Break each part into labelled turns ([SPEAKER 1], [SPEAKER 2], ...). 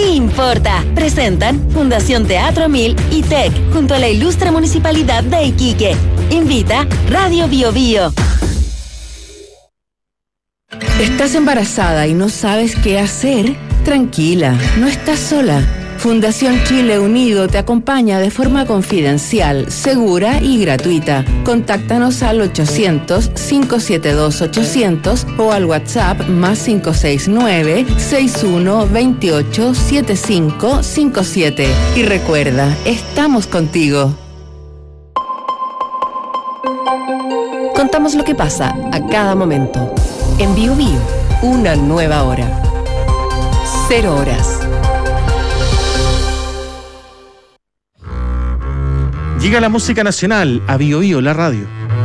[SPEAKER 1] sí importa. Presentan Fundación Teatro 1000 y TEC, junto a la ilustre Municipalidad de Iquique. Invita Radio Bio Bio.
[SPEAKER 2] ¿Estás embarazada y no sabes qué hacer? Tranquila, no estás sola. Fundación Chile Unido te acompaña de forma confidencial, segura y gratuita. Contáctanos al 800-572-800 o al WhatsApp más 569-6128-7557. Y recuerda, estamos contigo.
[SPEAKER 3] Contamos lo que pasa a cada momento. En Bio Bio, una nueva hora. 0 horas.
[SPEAKER 4] Llega la música nacional a Bio Bio, la radio.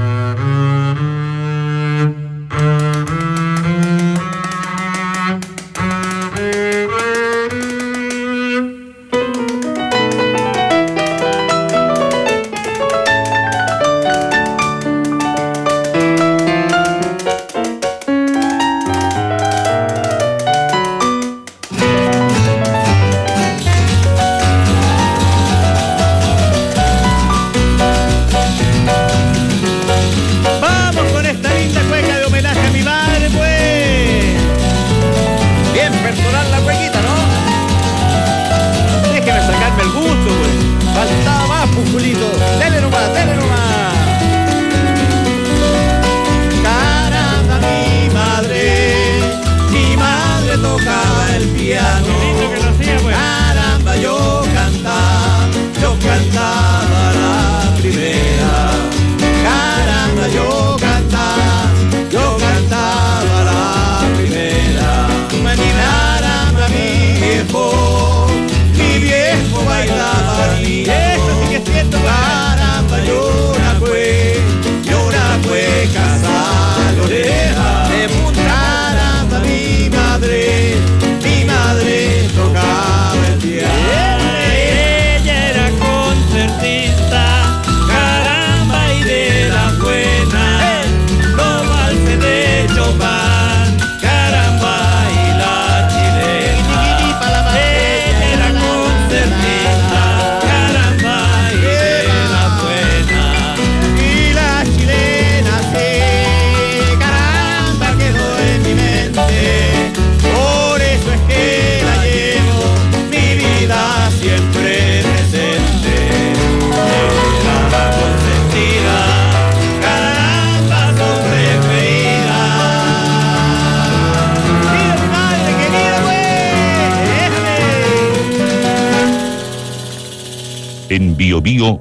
[SPEAKER 5] En Bio Bio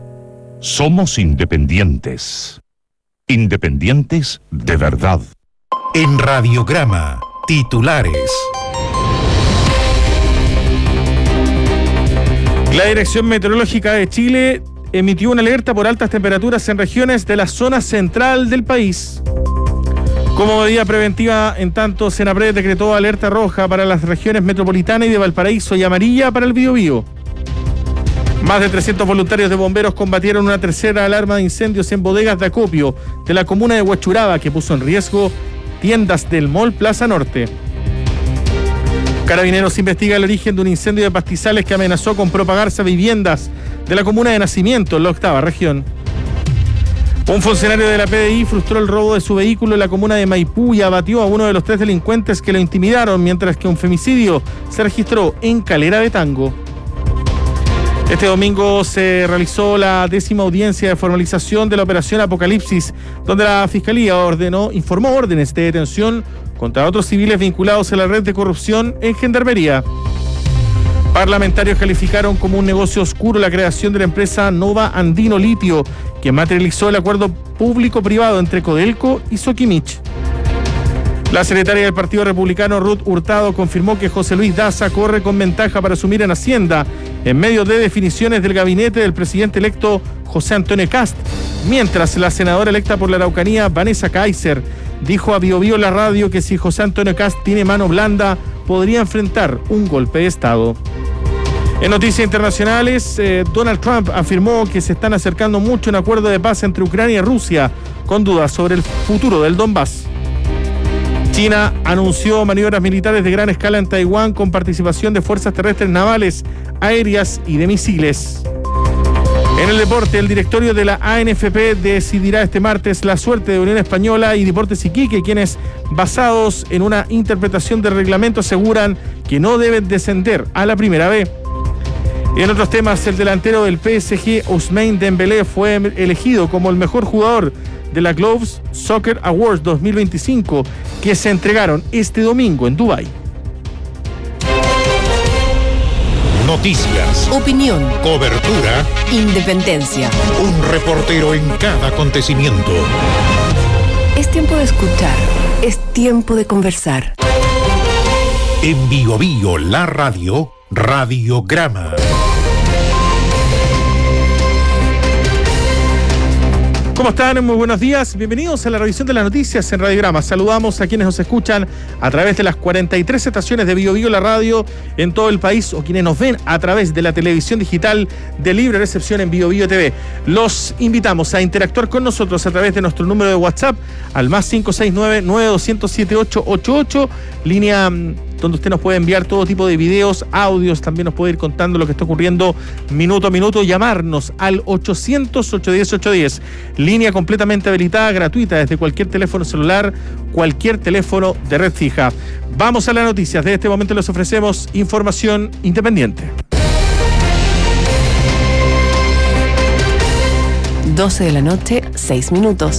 [SPEAKER 5] somos independientes. Independientes de verdad.
[SPEAKER 6] En Radiograma, titulares.
[SPEAKER 4] La Dirección Meteorológica de Chile emitió una alerta por altas temperaturas en regiones de la zona central del país. Como medida preventiva, en tanto, Senapred decretó alerta roja para las regiones metropolitana y de Valparaíso y amarilla para el Biobío. Más de 300 voluntarios de bomberos combatieron una tercera alarma de incendios en bodegas de acopio de la comuna de Huachuraba, que puso en riesgo tiendas del Mall Plaza Norte. Carabineros investiga el origen de un incendio de pastizales que amenazó con propagarse a viviendas de la comuna de Nacimiento, en la 8ª región. Un funcionario de la PDI frustró el robo de su vehículo en la comuna de Maipú y abatió a uno de los 3 delincuentes que lo intimidaron, mientras que un femicidio se registró en Calera de Tango. Este domingo se realizó la 10ª audiencia de formalización de la operación Apocalipsis, donde la Fiscalía informó órdenes de detención contra otros civiles vinculados a la red de corrupción en Gendarmería. Parlamentarios calificaron como un negocio oscuro la creación de la empresa Nova Andino Litio, que materializó el acuerdo público-privado entre Codelco y Soquimich. La secretaria del Partido Republicano, Ruth Hurtado, confirmó que José Luis Daza corre con ventaja para asumir en Hacienda en medio de definiciones del gabinete del presidente electo José Antonio Kast, mientras la senadora electa por la Araucanía, Vanessa Kaiser, dijo a Bio Bio la radio que si José Antonio Kast tiene mano blanda, podría enfrentar un golpe de Estado. En noticias internacionales, Donald Trump afirmó que se están acercando mucho a un acuerdo de paz entre Ucrania y Rusia, con dudas sobre el futuro del Donbass. China anunció maniobras militares de gran escala en Taiwán con participación de fuerzas terrestres, navales, aéreas y de misiles. En el deporte, el directorio de la ANFP decidirá este martes la suerte de Unión Española y Deportes Iquique, quienes, basados en una interpretación del reglamento, aseguran que no deben descender a la Primera B. En otros temas, el delantero del PSG, Ousmane Dembélé, fue elegido como el mejor jugador de la Globes Soccer Awards 2025, que se entregaron este domingo en Dubái.
[SPEAKER 6] Noticias,
[SPEAKER 3] Opinión,
[SPEAKER 6] cobertura,
[SPEAKER 3] independencia.
[SPEAKER 6] un reportero en cada acontecimiento.
[SPEAKER 3] Es tiempo de escuchar, es tiempo de conversar.
[SPEAKER 6] En Bio Bio, la radio, Radiograma.
[SPEAKER 4] ¿Cómo están? Muy buenos días. Bienvenidos a la revisión de las noticias en Radiograma. Saludamos a quienes nos escuchan a través de las 43 estaciones de Bio Bio, la radio en todo el país, o quienes nos ven a través de la televisión digital de libre recepción en Bio Bio TV. Los invitamos a interactuar con nosotros a través de nuestro número de WhatsApp al más 569-9200-7888, línea donde usted nos puede enviar todo tipo de videos, audios, también nos puede ir contando lo que está ocurriendo minuto a minuto, llamarnos al 800-810-810, línea completamente habilitada, gratuita, desde cualquier teléfono celular, cualquier teléfono de red fija. Vamos a las noticias. De este momento les ofrecemos información independiente.
[SPEAKER 3] 12 de la noche, 6 minutos.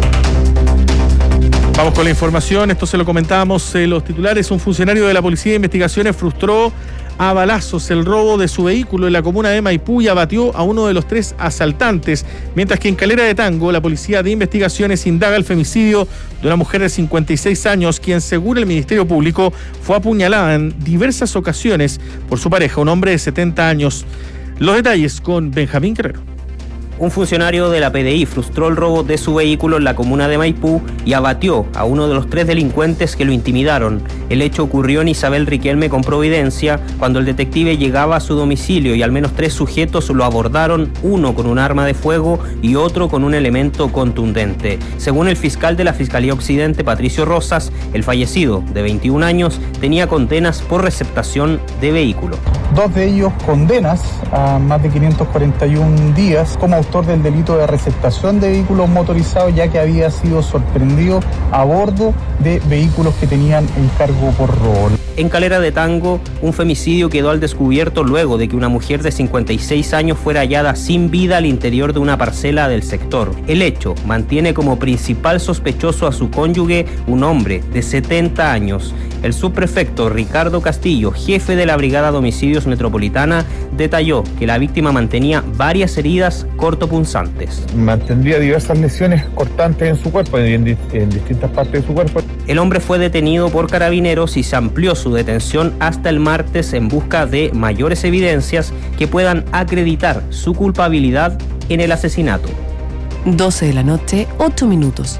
[SPEAKER 4] Vamos con la información, esto se lo comentábamos los titulares. Un funcionario de la Policía de Investigaciones frustró a balazos el robo de su vehículo en la comuna de Maipú y abatió a uno de los 3 asaltantes, mientras que en Calera de Tango la Policía de Investigaciones indaga el femicidio de una mujer de 56 años, quien, según el Ministerio Público, fue apuñalada en diversas ocasiones por su pareja, un hombre de 70 años. Los detalles con Benjamín Guerrero.
[SPEAKER 7] Un funcionario de la PDI frustró el robo de su vehículo en la comuna de Maipú y abatió a uno de los 3 delincuentes que lo intimidaron. El hecho ocurrió en Isabel Riquelme con Providencia, cuando el detective llegaba a su domicilio y al menos 3 sujetos lo abordaron, uno con un arma de fuego y otro con un elemento contundente. Según el fiscal de la Fiscalía Occidente, Patricio Rosas, el fallecido, de 21 años, tenía condenas por receptación de vehículo.
[SPEAKER 8] 2 de ellos condenas a más de 541 días como autor del delito de receptación de vehículos motorizados, ya que había sido sorprendido a bordo de vehículos que tenían encargo por robo.
[SPEAKER 7] En Calera de Tango, un femicidio quedó al descubierto luego de que una mujer de 56 años fuera hallada sin vida al interior de una parcela del sector. El hecho mantiene como principal sospechoso a su cónyuge, un hombre de 70 años. El subprefecto Ricardo Castillo, jefe de la Brigada de Homicidios Metropolitana, detalló que la víctima mantenía varias heridas cortopunzantes.
[SPEAKER 8] Mantendría diversas lesiones cortantes en su cuerpo, en distintas partes de su cuerpo.
[SPEAKER 7] El hombre fue detenido por carabineros y se amplió su detención hasta el martes en busca de mayores evidencias que puedan acreditar su culpabilidad en el asesinato.
[SPEAKER 3] 12 de la noche, 8 minutos.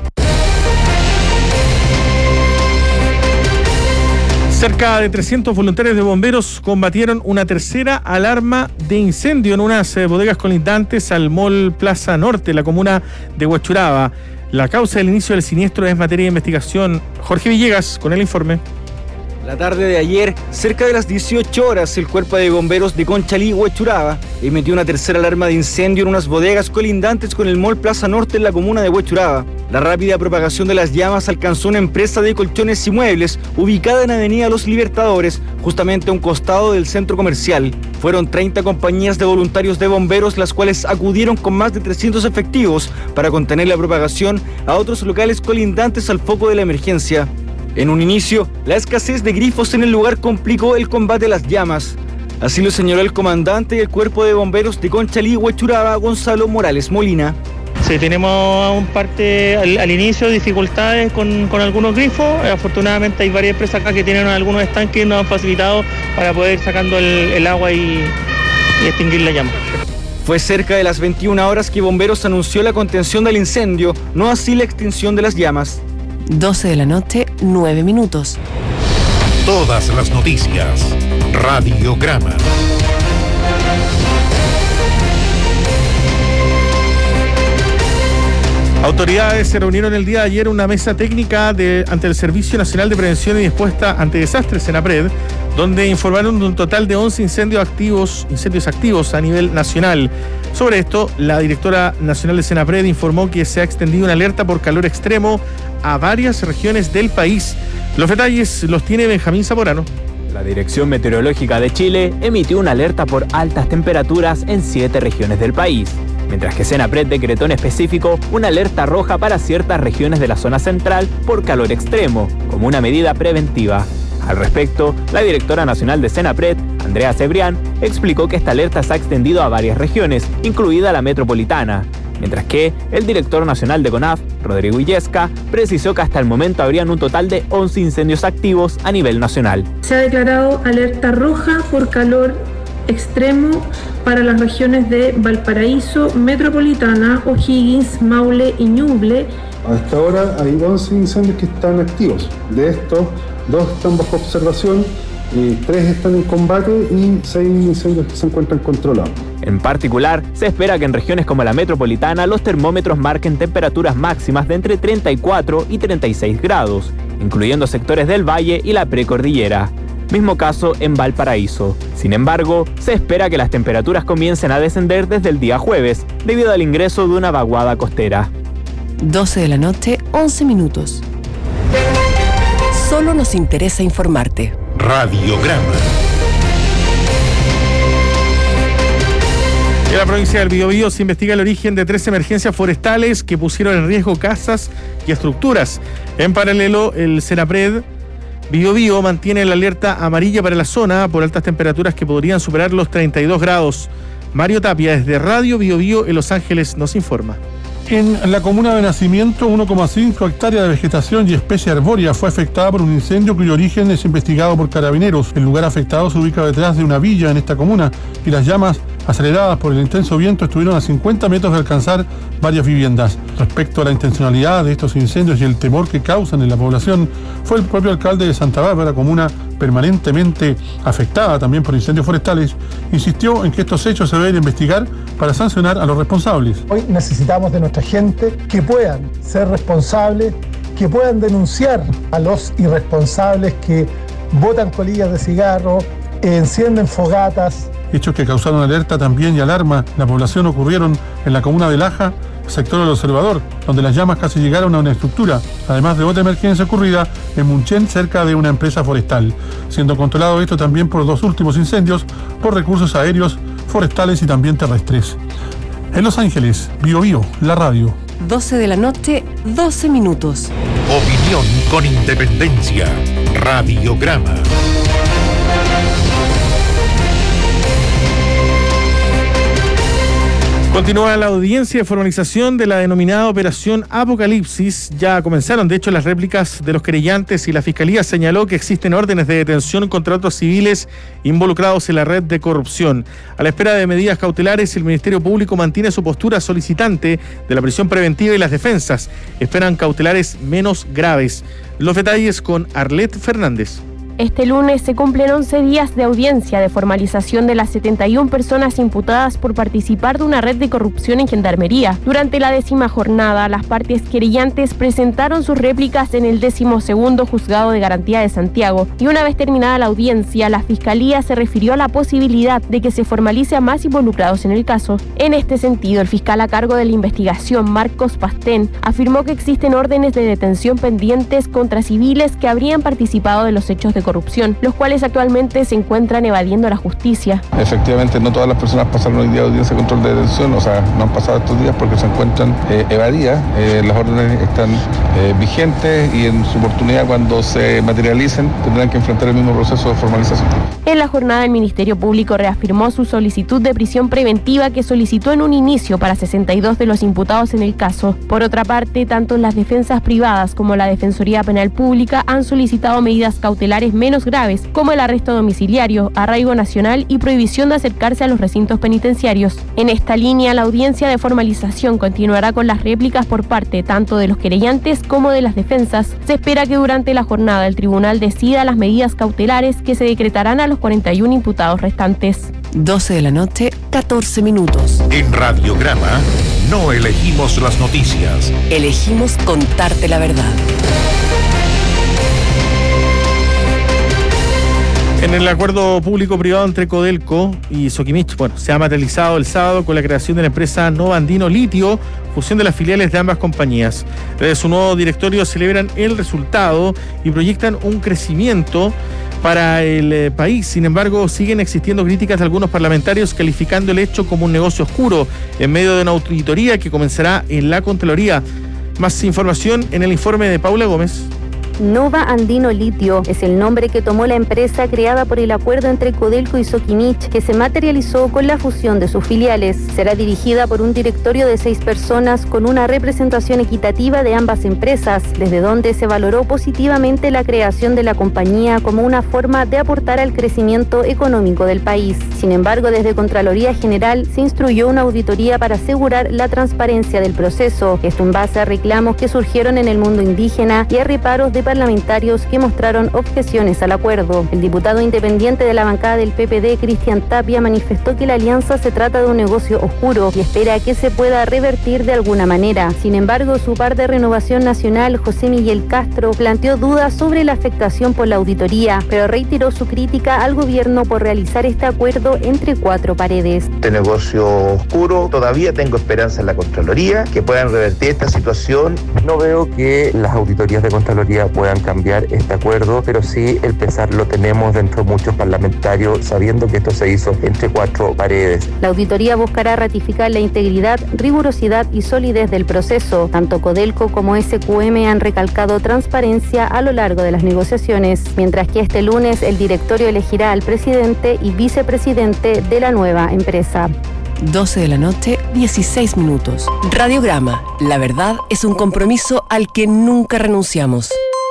[SPEAKER 4] Cerca de 300 voluntarios de bomberos combatieron una tercera alarma de incendio en unas bodegas colindantes al Mall Plaza Norte, la comuna de Huechuraba. La causa del inicio del siniestro es materia de investigación. Jorge Villegas con el informe.
[SPEAKER 9] La tarde de ayer, cerca de las 18 horas, el Cuerpo de Bomberos de Conchalí, Huechuraba, emitió una tercera alarma de incendio en unas bodegas colindantes con el Mall Plaza Norte en la comuna de Huechuraba. La rápida propagación de las llamas alcanzó una empresa de colchones y muebles ubicada en Avenida Los Libertadores, justamente a un costado del centro comercial. Fueron 30 compañías de voluntarios de bomberos las cuales acudieron con más de 300 efectivos para contener la propagación a otros locales colindantes al foco de la emergencia. En un inicio, la escasez de grifos en el lugar complicó el combate a las llamas. Así lo señaló el comandante del Cuerpo de Bomberos de Conchalí, Huechuraba, Gonzalo Morales Molina.
[SPEAKER 10] Sí, tenemos al inicio dificultades con algunos grifos. Afortunadamente hay varias empresas acá que tienen algunos estanques que nos han facilitado para poder ir sacando el agua y extinguir la llama.
[SPEAKER 9] Fue cerca de las 21 horas que Bomberos anunció la contención del incendio, no así la extinción de las llamas.
[SPEAKER 3] 12 de la noche, 9 minutos.
[SPEAKER 6] Todas las noticias. Radiograma.
[SPEAKER 4] Autoridades se reunieron el día de ayer en una mesa técnica ante el Servicio Nacional de Prevención y Respuesta ante Desastres, SENAPRED, donde informaron de un total de 11 incendios activos a nivel nacional. Sobre esto, la directora nacional de SENAPRED informó que se ha extendido una alerta por calor extremo a varias regiones del país. Los detalles los tiene Benjamín Zamorano.
[SPEAKER 11] La Dirección Meteorológica de Chile emitió una alerta por altas temperaturas en 7 regiones del país, mientras que SENAPRED decretó en específico una alerta roja para ciertas regiones de la zona central por calor extremo, como una medida preventiva. Al respecto, la directora nacional de SENAPRED, Andrea Cebrián, explicó que esta alerta se ha extendido a varias regiones, incluida la metropolitana, mientras que el director nacional de CONAF, Rodrigo Illesca, precisó que hasta el momento habrían un total de 11 incendios activos a nivel nacional.
[SPEAKER 12] Se ha declarado alerta roja por calor extremo para las regiones de Valparaíso, Metropolitana, O'Higgins, Maule y Ñuble.
[SPEAKER 13] Hasta ahora hay 11 incendios que están activos. De estos, 2 están bajo observación, 3 están en combate y 6 incendios que se encuentran controlados.
[SPEAKER 11] En particular, se espera que en regiones como la metropolitana los termómetros marquen temperaturas máximas de entre 34 y 36 grados, incluyendo sectores del valle y la precordillera. Mismo caso en Valparaíso. Sin embargo, se espera que las temperaturas comiencen a descender desde el día jueves, debido al ingreso de una vaguada costera.
[SPEAKER 3] 12 de la noche, 11 minutos. Solo nos interesa informarte.
[SPEAKER 6] Radiograma.
[SPEAKER 4] En la provincia del Biobío se investiga el origen de 3 emergencias forestales que pusieron en riesgo casas y estructuras. En paralelo, el SENAPRED Biobío mantiene la alerta amarilla para la zona por altas temperaturas que podrían superar los 32 grados. Mario Tapia, desde Radio Biobío en Los Ángeles, nos informa.
[SPEAKER 14] En la comuna de Nacimiento, 1,5 hectáreas de vegetación y especie arbórea fue afectada por un incendio cuyo origen es investigado por carabineros. El lugar afectado se ubica detrás de una villa en esta comuna y las llamas, aceleradas por el intenso viento, estuvieron a 50 metros de alcanzar varias viviendas. Respecto a la intencionalidad de estos incendios y el temor que causan en la población, fue el propio alcalde de Santa Bárbara, comuna permanentemente afectada también por incendios forestales, insistió en que estos hechos se deben investigar para sancionar a los responsables.
[SPEAKER 15] Hoy necesitamos de nuestra gente que puedan ser responsables, que puedan denunciar a los irresponsables que botan colillas de cigarro, encienden fogatas.
[SPEAKER 14] Hechos que causaron alerta también y alarma en la población ocurrieron en la comuna de Laja, sector del Observador, donde las llamas casi llegaron a una estructura, además de otra emergencia ocurrida en Munchen, cerca de una empresa forestal, siendo controlado esto también por 2 últimos incendios por recursos aéreos, forestales y también terrestres. En Los Ángeles, Biobío, la radio.
[SPEAKER 3] 12 de la noche, 12 minutos.
[SPEAKER 6] Opinión con independencia. Radiograma.
[SPEAKER 4] Continúa la audiencia de formalización de la denominada Operación Apocalipsis. Ya comenzaron, de hecho, las réplicas de los querellantes y la Fiscalía señaló que existen órdenes de detención contra otros civiles involucrados en la red de corrupción. A la espera de medidas cautelares, el Ministerio Público mantiene su postura solicitante de la prisión preventiva y las defensas esperan cautelares menos graves. Los detalles con Arlet Fernández.
[SPEAKER 16] Este lunes se cumplen 11 días de audiencia de formalización de las 71 personas imputadas por participar de una red de corrupción en Gendarmería. Durante la 10ª jornada, las partes querellantes presentaron sus réplicas en el 12º Juzgado de Garantía de Santiago y una vez terminada la audiencia, la Fiscalía se refirió a la posibilidad de que se formalice a más involucrados en el caso. En este sentido, el fiscal a cargo de la investigación, Marcos Pastén, afirmó que existen órdenes de detención pendientes contra civiles que habrían participado de los hechos de corrupción, los cuales actualmente se encuentran evadiendo la justicia.
[SPEAKER 17] Efectivamente, no todas las personas pasaron hoy día audiencia de control de detención, o sea, no han pasado estos días porque se encuentran evadidas. Las órdenes están vigentes y en su oportunidad, cuando se materialicen, tendrán que enfrentar el mismo proceso de formalización.
[SPEAKER 16] En la jornada, el Ministerio Público reafirmó su solicitud de prisión preventiva que solicitó en un inicio para 62 de los imputados en el caso. Por otra parte, tanto las defensas privadas como la Defensoría Penal Pública han solicitado medidas cautelares menos graves, como el arresto domiciliario, arraigo nacional y prohibición de acercarse a los recintos penitenciarios. En esta línea, la audiencia de formalización continuará con las réplicas por parte tanto de los querellantes como de las defensas. Se espera que durante la jornada el tribunal decida las medidas cautelares que se decretarán a los 41 imputados restantes.
[SPEAKER 3] 12 de la noche, 14 minutos.
[SPEAKER 6] En Radiograma, no elegimos las noticias.
[SPEAKER 3] Elegimos contarte la verdad.
[SPEAKER 4] En el acuerdo público-privado entre Codelco y Soquimich, se ha materializado el sábado con la creación de la empresa Nova Andino Litio, fusión de las filiales de ambas compañías. Desde su nuevo directorio celebran el resultado y proyectan un crecimiento para el país. Sin embargo, siguen existiendo críticas de algunos parlamentarios calificando el hecho como un negocio oscuro en medio de una auditoría que comenzará en la Contraloría. Más información en el informe de Paula Gómez.
[SPEAKER 18] Nova Andino Litio es el nombre que tomó la empresa creada por el acuerdo entre Codelco y Soquimich, que se materializó con la fusión de sus filiales. Será dirigida por un directorio de 6 personas con una representación equitativa de ambas empresas, desde donde se valoró positivamente la creación de la compañía como una forma de aportar al crecimiento económico del país. Sin embargo, desde Contraloría General se instruyó una auditoría para asegurar la transparencia del proceso, esto en base a reclamos que surgieron en el mundo indígena y a reparos de parlamentarios que mostraron objeciones al acuerdo. El diputado independiente de la bancada del PPD, Cristian Tapia, manifestó que la alianza se trata de un negocio oscuro y espera que se pueda revertir de alguna manera. Sin embargo, su par de Renovación Nacional, José Miguel Castro, planteó dudas sobre la afectación por la auditoría, pero reiteró su crítica al gobierno por realizar este acuerdo entre 4 paredes.
[SPEAKER 19] Este negocio oscuro, todavía tengo esperanza en la Contraloría, que puedan revertir esta situación. No veo que las auditorías de Contraloría puedan cambiar este acuerdo, pero sí el pesar lo tenemos dentro de muchos parlamentarios, sabiendo que esto se hizo entre 4 paredes.
[SPEAKER 18] La auditoría buscará ratificar la integridad, rigurosidad y solidez del proceso. Tanto Codelco como SQM han recalcado transparencia a lo largo de las negociaciones, mientras que este lunes el directorio elegirá al presidente y vicepresidente de la nueva empresa.
[SPEAKER 3] 12 de la noche, 16 minutos. Radiograma. La verdad es un compromiso al que nunca renunciamos.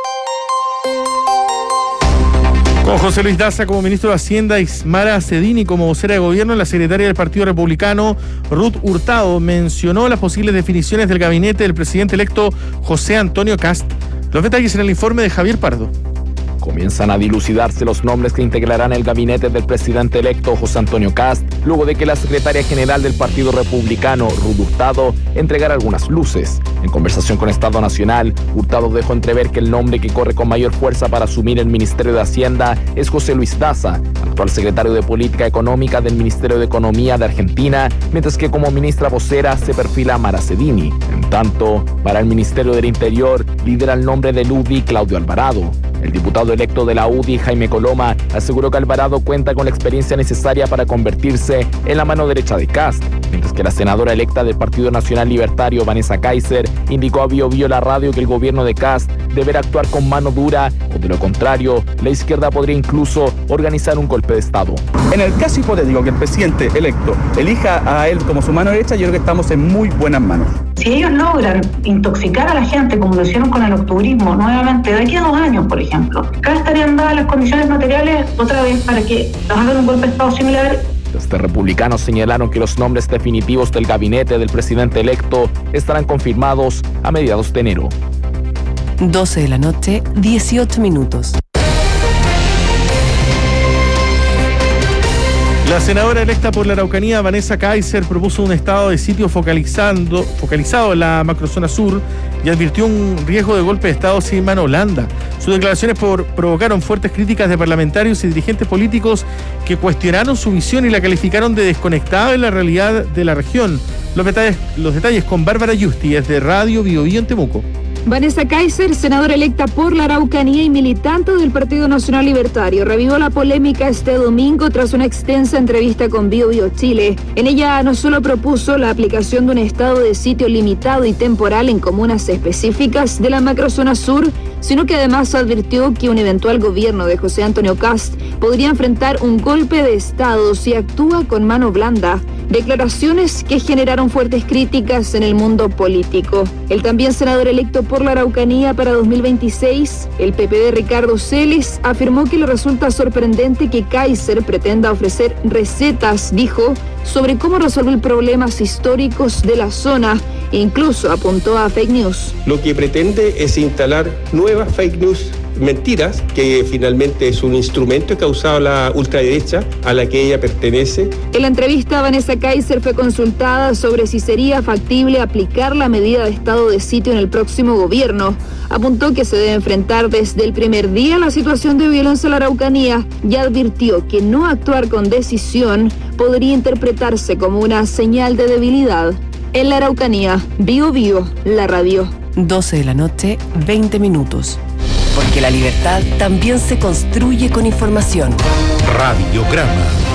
[SPEAKER 4] Con José Luis Daza como ministro de Hacienda, Ismara Cedini como vocera de gobierno, la secretaria del Partido Republicano, Ruth Hurtado, mencionó las posibles definiciones del gabinete del presidente electo José Antonio Kast. Los detalles en el informe de Javier Pardo.
[SPEAKER 11] Comienzan a dilucidarse los nombres que integrarán el gabinete del presidente electo José Antonio Kast, luego de que la secretaria general del Partido Republicano, Ruth Hurtado, entregara algunas luces. En conversación con Estado Nacional, Hurtado dejó entrever que el nombre que corre con mayor fuerza para asumir el Ministerio de Hacienda es José Luis Daza, actual secretario de Política Económica del Ministerio de Economía de Argentina, mientras que como ministra vocera se perfila Mara Cedini. En tanto, para el Ministerio del Interior lidera el nombre de UDI Claudio Alvarado. El diputado electo de la UDI, Jaime Coloma, aseguró que Alvarado cuenta con la experiencia necesaria para convertirse en la mano derecha de Kast, mientras que la senadora electa del Partido Nacional Libertario, Vanessa Kaiser, indicó a Bio Bio La Radio que el gobierno de Kast deberá actuar con mano dura, o de lo contrario, la izquierda podría incluso organizar un golpe de Estado.
[SPEAKER 20] En el caso hipotético que el presidente electo elija a él como su mano derecha, yo creo que estamos en muy buenas manos.
[SPEAKER 21] Si ellos logran intoxicar a la gente como lo hicieron con el octubrismo nuevamente de aquí a 2 años, por ejemplo, acá estarían dadas las condiciones materiales otra vez para que nos hagan un golpe de Estado similar.
[SPEAKER 11] Desde republicanos señalaron que los nombres definitivos del gabinete del presidente electo estarán confirmados a mediados de enero.
[SPEAKER 3] 12 de la noche, 18 minutos.
[SPEAKER 4] La senadora electa por la Araucanía, Vanessa Kaiser, propuso un estado de sitio focalizado en la macrozona sur y advirtió un riesgo de golpe de Estado si mano Holanda. Sus declaraciones provocaron fuertes críticas de parlamentarios y dirigentes políticos que cuestionaron su visión y la calificaron de desconectada de la realidad de la región. Los detalles con Bárbara Yusti, desde Radio Bio Bio en Temuco.
[SPEAKER 22] Vanessa Kaiser, senadora electa por la Araucanía y militante del Partido Nacional Libertario, revivió la polémica este domingo tras una extensa entrevista con Bio Bio Chile. En ella no solo propuso la aplicación de un estado de sitio limitado y temporal en comunas específicas de la macrozona sur, sino que además advirtió que un eventual gobierno de José Antonio Kast podría enfrentar un golpe de Estado si actúa con mano blanda. Declaraciones que generaron fuertes críticas en el mundo político. El también senador electo por la Araucanía para 2026, el PPD Ricardo Celes, afirmó que le resulta sorprendente que Kaiser pretenda ofrecer recetas, dijo, sobre cómo resolver problemas históricos de la zona e incluso apuntó a fake news.
[SPEAKER 23] Lo que pretende es instalar nuevas fake news
[SPEAKER 1] mentiras, que finalmente es un instrumento que ha usado la ultraderecha a la que ella pertenece.
[SPEAKER 22] En la entrevista, Vanessa Kaiser fue consultada sobre si sería factible aplicar la medida de estado de sitio en el próximo gobierno. Apuntó que se debe enfrentar desde el primer día la situación de violencia en la Araucanía y advirtió que no actuar con decisión podría interpretarse como una señal de debilidad. En la Araucanía, Bío Bío, la radio.
[SPEAKER 3] 12 de la noche, 20 minutos. Porque la libertad también se construye con información.
[SPEAKER 6] Radiograma.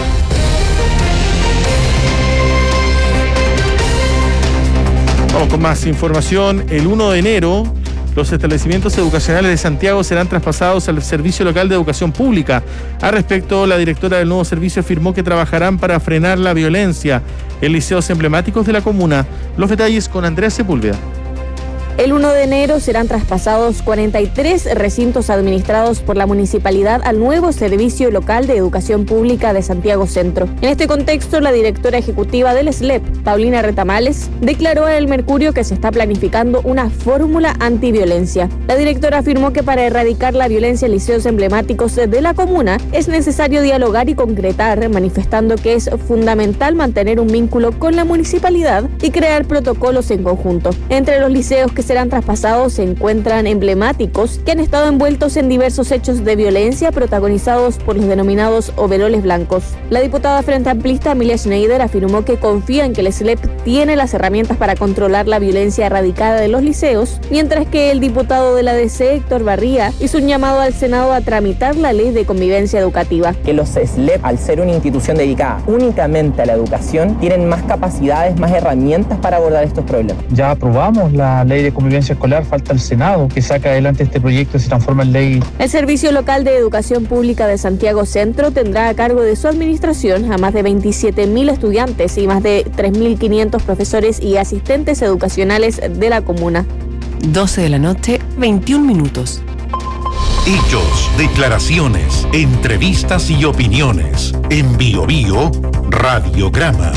[SPEAKER 4] Vamos con más información. El 1 de enero, los establecimientos educacionales de Santiago serán traspasados al Servicio Local de Educación Pública. Al respecto, la directora del nuevo servicio afirmó que trabajarán para frenar la violencia en liceos emblemáticos de la comuna. Los detalles con Andrea Sepúlveda.
[SPEAKER 2] El 1 de enero serán traspasados 43 recintos administrados por la municipalidad al nuevo Servicio Local de Educación Pública de Santiago Centro. En este contexto, la directora ejecutiva del SLEP, Paulina Retamales, declaró a El Mercurio que se está planificando una fórmula antiviolencia. La directora afirmó que para erradicar la violencia en liceos emblemáticos de la comuna es necesario dialogar y concretar, manifestando que es fundamental mantener un vínculo con la municipalidad y crear protocolos en conjunto. Entre los liceos que serán traspasados se encuentran emblemáticos que han estado envueltos en diversos hechos de violencia protagonizados por los denominados overoles blancos. La diputada Frente Amplista Emilia Schneider afirmó que confía en que el SLEP tiene las herramientas para controlar la violencia erradicada de los liceos, mientras que el diputado de la DC, Héctor Barría, hizo un llamado al Senado a tramitar la ley de convivencia educativa.
[SPEAKER 23] Que los SLEP, al ser una institución dedicada únicamente a la educación, tienen más capacidades, más herramientas para abordar estos problemas.
[SPEAKER 24] Ya aprobamos la ley de convivencia escolar, falta el Senado que saca adelante este proyecto y se transforma en ley.
[SPEAKER 2] El Servicio Local de Educación Pública de Santiago Centro tendrá a cargo de su administración a más de 27.000 estudiantes y más de 3.500 profesores y asistentes educacionales de la comuna.
[SPEAKER 3] 12 de la noche, 21 minutos.
[SPEAKER 6] Hechos, declaraciones, entrevistas y opiniones. En Bío Bío, Radiograma.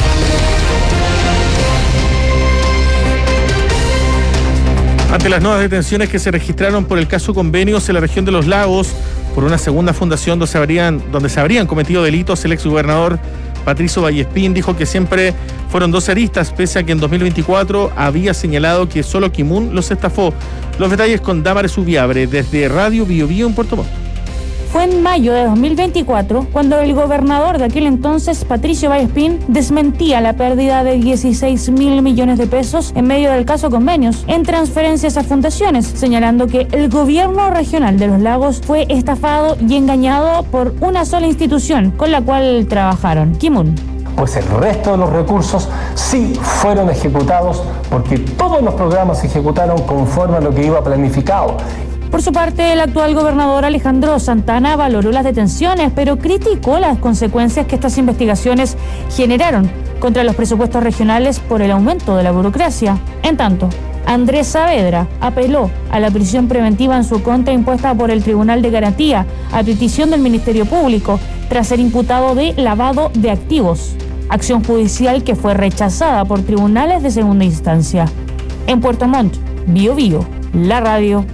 [SPEAKER 4] Ante las nuevas detenciones que se registraron por el caso Convenios en la región de Los Lagos, por una segunda fundación donde se habrían cometido delitos, el exgobernador Patricio Vallespín dijo que siempre fueron dos aristas, pese a que en 2024 había señalado que solo Kimun los estafó. Los detalles con Damares Ubiabre, desde Radio Bío Bío en Puerto Montt.
[SPEAKER 25] Fue en mayo de 2024 cuando el gobernador de aquel entonces, Patricio Vallespín, desmentía la pérdida de 16.000 millones de pesos en medio del caso Convenios en transferencias a fundaciones, señalando que el gobierno regional de Los Lagos fue estafado y engañado por una sola institución con la cual trabajaron, Kimun.
[SPEAKER 26] Pues el resto de los recursos sí fueron ejecutados porque todos los programas se ejecutaron conforme a lo que iba planificado.
[SPEAKER 25] Por su parte, el actual gobernador Alejandro Santana valoró las detenciones, pero criticó las consecuencias que estas investigaciones generaron contra los presupuestos regionales por el aumento de la burocracia. En tanto, Andrés Saavedra apeló a la prisión preventiva en su contra impuesta por el Tribunal de Garantía a petición del Ministerio Público tras ser imputado de lavado de activos, acción judicial que fue rechazada por tribunales de segunda instancia. En Puerto Montt, Bío Bío, la radio.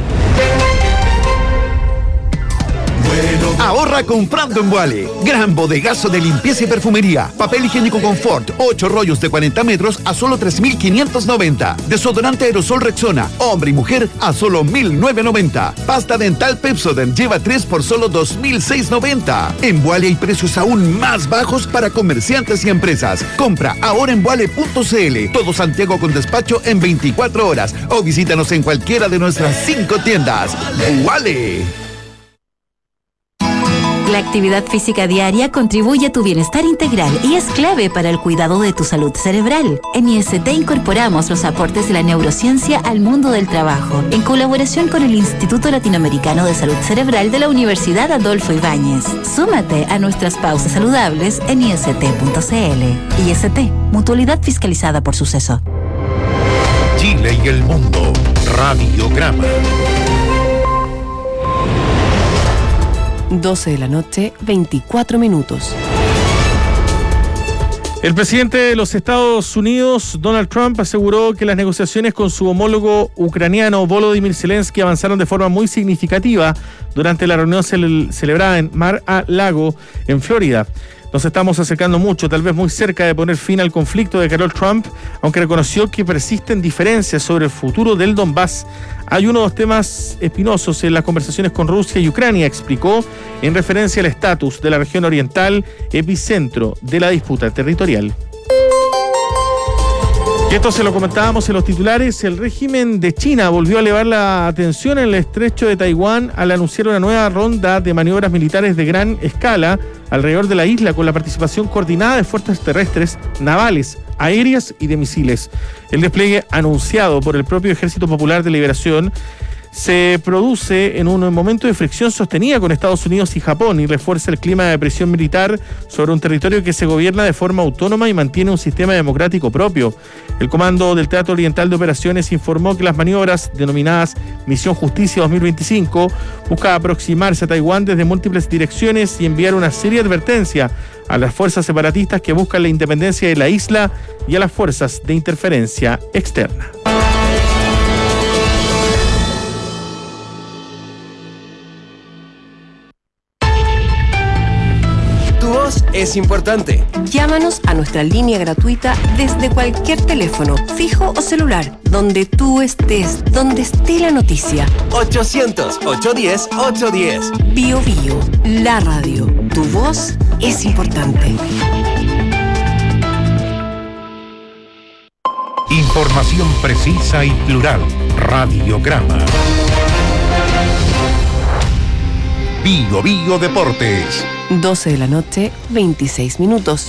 [SPEAKER 27] Ahorra comprando en Vuale. Gran bodegazo de limpieza y perfumería. Papel higiénico Confort, 8 rollos de 40 metros a solo 3.590. Desodorante aerosol Rexona, hombre y mujer a solo 1.990. Pasta dental Pepsodent lleva 3 por solo 2.690. En Vuale hay precios aún más bajos para comerciantes y empresas. Compra ahora en vuale.cl. Todo Santiago con despacho en 24 horas. O visítanos en cualquiera de nuestras 5 tiendas. Vuale.
[SPEAKER 28] La actividad física diaria contribuye a tu bienestar integral y es clave para el cuidado de tu salud cerebral. En IST incorporamos los aportes de la neurociencia al mundo del trabajo, en colaboración con el Instituto Latinoamericano de Salud Cerebral de la Universidad Adolfo Ibáñez. Súmate a nuestras pausas saludables en ist.cl. IST, mutualidad fiscalizada por Suceso.
[SPEAKER 6] Chile y el mundo, Radiograma.
[SPEAKER 3] 12 de la noche, 24 minutos.
[SPEAKER 4] El presidente de los Estados Unidos, Donald Trump, aseguró que las negociaciones con su homólogo ucraniano, Volodymyr Zelensky, avanzaron de forma muy significativa durante la reunión celebrada en Mar-a-Lago, en Florida. Nos estamos acercando mucho, tal vez muy cerca de poner fin al conflicto, declaró Trump, aunque reconoció que persisten diferencias sobre el futuro del Donbass. Hay uno de los temas espinosos en las conversaciones con Rusia y Ucrania, explicó, en referencia al estatus de la región oriental, epicentro de la disputa territorial. Y esto se lo comentábamos en los titulares. El régimen de China volvió a elevar la atención en el estrecho de Taiwán al anunciar una nueva ronda de maniobras militares de gran escala alrededor de la isla, con la participación coordinada de fuerzas terrestres, navales, aéreas y de misiles. El despliegue anunciado por el propio Ejército Popular de Liberación se produce en un momento de fricción sostenida con Estados Unidos y Japón y refuerza el clima de presión militar sobre un territorio que se gobierna de forma autónoma y mantiene un sistema democrático propio. El Comando del Teatro Oriental de Operaciones informó que las maniobras denominadas Misión Justicia 2025 busca aproximarse a Taiwán desde múltiples direcciones y enviar una seria advertencia a las fuerzas separatistas que buscan la independencia de la isla y a las fuerzas de interferencia externa.
[SPEAKER 5] Es importante.
[SPEAKER 3] Llámanos a nuestra línea gratuita desde cualquier teléfono, fijo o celular, donde tú estés, donde esté la noticia.
[SPEAKER 5] 800-810-810.
[SPEAKER 3] Bio Bio, la radio. Tu voz es importante.
[SPEAKER 6] Información precisa y plural. Radiograma. Bio Bio Deportes.
[SPEAKER 3] 12 de la noche, 26 minutos.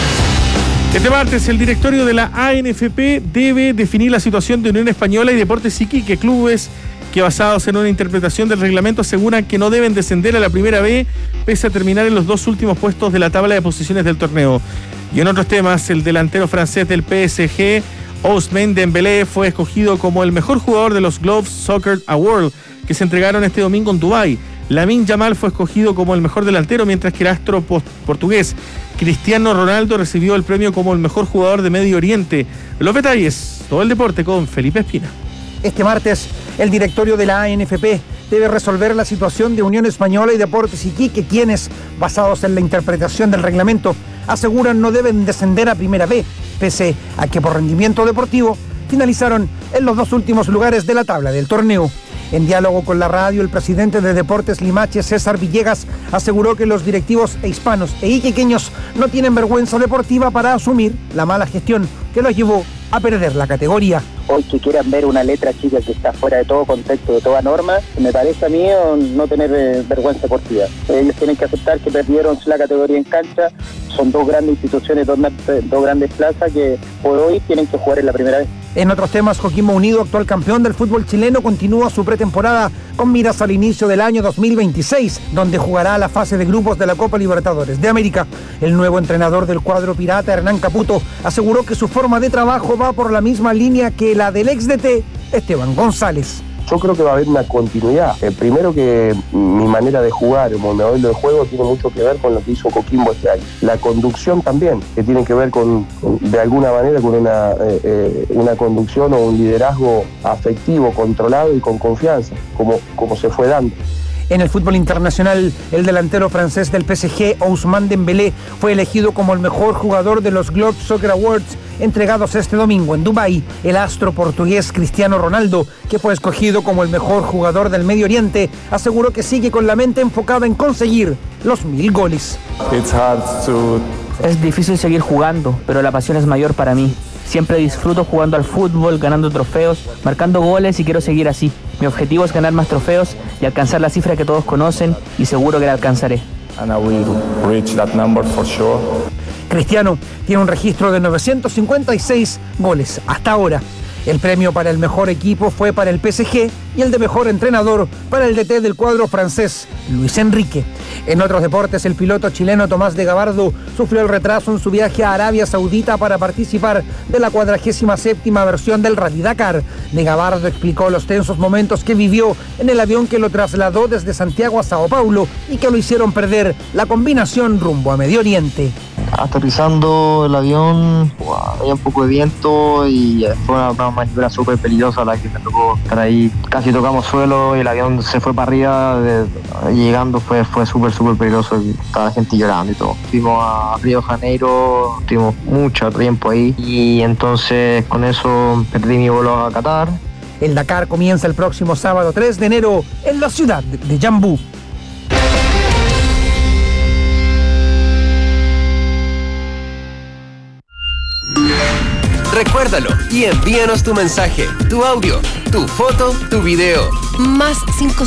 [SPEAKER 4] Este martes, el directorio de la ANFP debe definir la situación de Unión Española y Deportes Iquique, clubes que, basados en una interpretación del reglamento, aseguran que no deben descender a la primera B, pese a terminar en los dos últimos puestos de la tabla de posiciones del torneo. Y en otros temas, el delantero francés del PSG, Ousmane Dembélé, fue escogido como el mejor jugador de los Glove Soccer Awards, que se entregaron este domingo en Dubái. Lamine Yamal fue escogido como el mejor delantero, mientras que el astro portugués Cristiano Ronaldo recibió el premio como el mejor jugador de Medio Oriente. Los detalles, todo el deporte con Felipe Espina.
[SPEAKER 7] Este martes, el directorio de la ANFP debe resolver la situación de Unión Española y Deportes Iquique, quienes, basados en la interpretación del reglamento, aseguran no deben descender a Primera B, pese a que por rendimiento deportivo finalizaron en los dos últimos lugares de la tabla del torneo. En diálogo con la radio, el presidente de Deportes Limache, César Villegas, aseguró que los directivos hispanos e iquiqueños no tienen vergüenza deportiva para asumir la mala gestión que los llevó a perder la categoría.
[SPEAKER 8] Hoy que quieran ver una letra chica que está fuera de todo contexto, de toda norma, me parece a mí no tener vergüenza deportiva. Ellos tienen que aceptar que perdieron la categoría en cancha. Son dos grandes instituciones, dos grandes plazas que por hoy tienen que jugar en la primera vez.
[SPEAKER 7] En otros temas, Coquimbo Unido, actual campeón del fútbol chileno, continúa su pretemporada con miras al inicio del año 2026, donde jugará la fase de grupos de la Copa Libertadores de América. El nuevo entrenador del cuadro pirata, Hernán Caputo, aseguró que su forma de trabajo va por la misma línea que la del ex DT, Esteban González.
[SPEAKER 19] Yo creo que va a haber una continuidad. Primero que mi manera de jugar, mi modelo de juego tiene mucho que ver con lo que hizo Coquimbo este año. La conducción también, que tiene que ver con de alguna manera con una conducción o un liderazgo afectivo, controlado y con confianza, como se fue dando.
[SPEAKER 7] En el fútbol internacional, el delantero francés del PSG, Ousmane Dembélé, fue elegido como el mejor jugador de los Globe Soccer Awards entregados este domingo en Dubái. El astro portugués Cristiano Ronaldo, que fue escogido como el mejor jugador del Medio Oriente, aseguró que sigue con la mente enfocada en conseguir los 1000 goles.
[SPEAKER 23] Es difícil seguir jugando, pero la pasión es mayor para mí. Siempre disfruto jugando al fútbol, ganando trofeos, marcando goles y quiero seguir así. Mi objetivo es ganar más trofeos y alcanzar la cifra que todos conocen y seguro que la alcanzaré.
[SPEAKER 7] Cristiano tiene un registro de 956 goles hasta ahora. El premio para el mejor equipo fue para el PSG y el de mejor entrenador para el DT del cuadro francés, Luis Enrique. En otros deportes, el piloto chileno Tomás de Gabardo sufrió el retraso en su viaje a Arabia Saudita para participar de la 47ª versión del Rally Dakar. De Gabardo explicó los tensos momentos que vivió en el avión que lo trasladó desde Santiago a Sao Paulo y que lo hicieron perder la combinación rumbo a Medio Oriente.
[SPEAKER 9] aterrizando el avión, había un poco de viento y fue una maniobra súper peligrosa la que me tocó estar ahí. Casi tocamos suelo y el avión se fue para arriba. Llegando fue súper peligroso y estaba la gente llorando y todo. Fuimos a Río de Janeiro, estuvimos mucho tiempo ahí y entonces con eso perdí mi vuelo a Qatar.
[SPEAKER 7] El Dakar comienza el próximo sábado 3 de enero en la ciudad de Yambú.
[SPEAKER 5] Recuérdalo y envíanos tu mensaje, tu audio, tu foto, tu video.
[SPEAKER 3] Más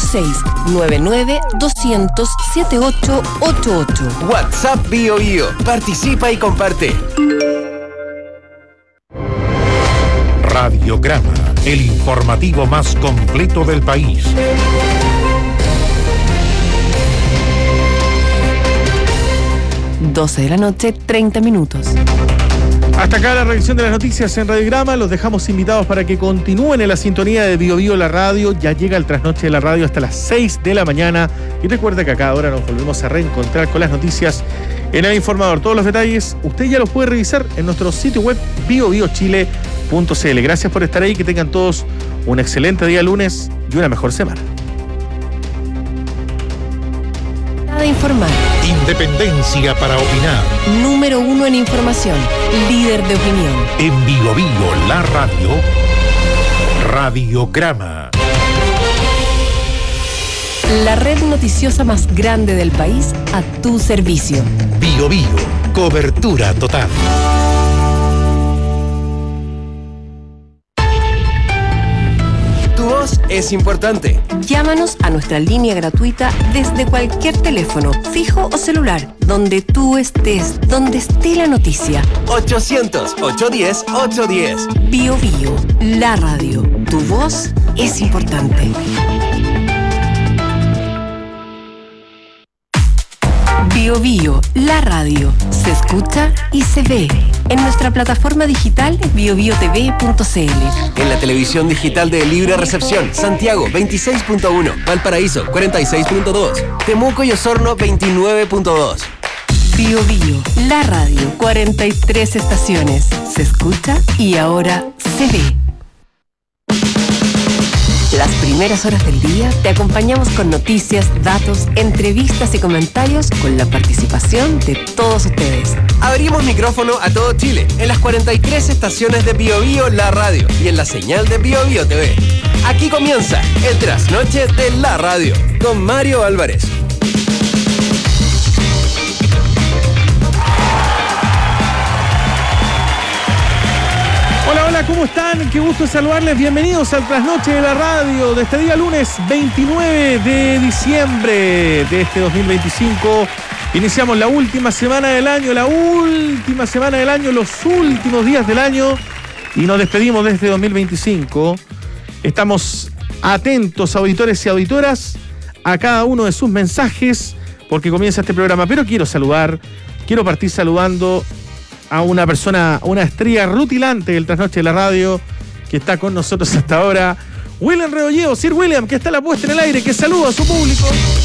[SPEAKER 3] 56-99-200-7888.
[SPEAKER 5] WhatsApp Bio Bio. Participa y comparte.
[SPEAKER 6] Radiograma, el informativo más completo del país.
[SPEAKER 3] Doce de la noche, 30 minutos.
[SPEAKER 4] Hasta acá la revisión de las noticias en Radiograma. Los dejamos invitados para que continúen en la sintonía de Bio Bio la radio. Ya llega el trasnoche de la radio hasta las 6 de la mañana. Y recuerda que a cada hora nos volvemos a reencontrar con las noticias en El Informador. Todos los detalles usted ya los puede revisar en nuestro sitio web biobiochile.cl. Gracias por estar ahí. Que tengan todos un excelente día lunes y una mejor semana.
[SPEAKER 3] Nada informar.
[SPEAKER 6] Independencia para opinar.
[SPEAKER 3] Número 1 en información. Líder de opinión.
[SPEAKER 6] En Bio Bio la radio. Radiograma.
[SPEAKER 3] La red noticiosa más grande del país a tu servicio.
[SPEAKER 6] Bio Bio. Cobertura total.
[SPEAKER 5] Tu voz es importante.
[SPEAKER 3] Llámanos a nuestra línea gratuita desde cualquier teléfono, fijo o celular, donde tú estés, donde esté la noticia.
[SPEAKER 5] 800-810-810.
[SPEAKER 3] Bio Bio, la radio. Tu voz es importante. Bio Bio, la radio. Se escucha y se ve. En nuestra plataforma digital biobiotv.cl.
[SPEAKER 5] En la televisión digital de Libre Recepción, Santiago 26.1, Valparaíso 46.2, Temuco y Osorno 29.2.
[SPEAKER 3] Bio Bio, la radio. 43 estaciones. Se escucha y ahora se ve. Las primeras horas del día te acompañamos con noticias, datos, entrevistas y comentarios con la participación de todos ustedes.
[SPEAKER 5] Abrimos micrófono a todo Chile en las 43 estaciones de Bio Bio la radio y en la señal de Bio Bio TV. Aquí comienza el trasnoche de la radio con Mario Álvarez.
[SPEAKER 4] Hola, ¿cómo están? Qué gusto saludarles. Bienvenidos al trasnoche de la radio de este día lunes 29 de diciembre de este 2025. Iniciamos la última semana del año, los últimos días del año y nos despedimos de este 2025. Estamos atentos, auditores y auditoras, a cada uno de sus mensajes porque comienza este programa. Pero quiero partir saludando a una persona, una estrella rutilante del trasnoche de la radio que está con nosotros hasta ahora, William Redolleo, Sir William, que está la puesta en el aire, que saluda a su público.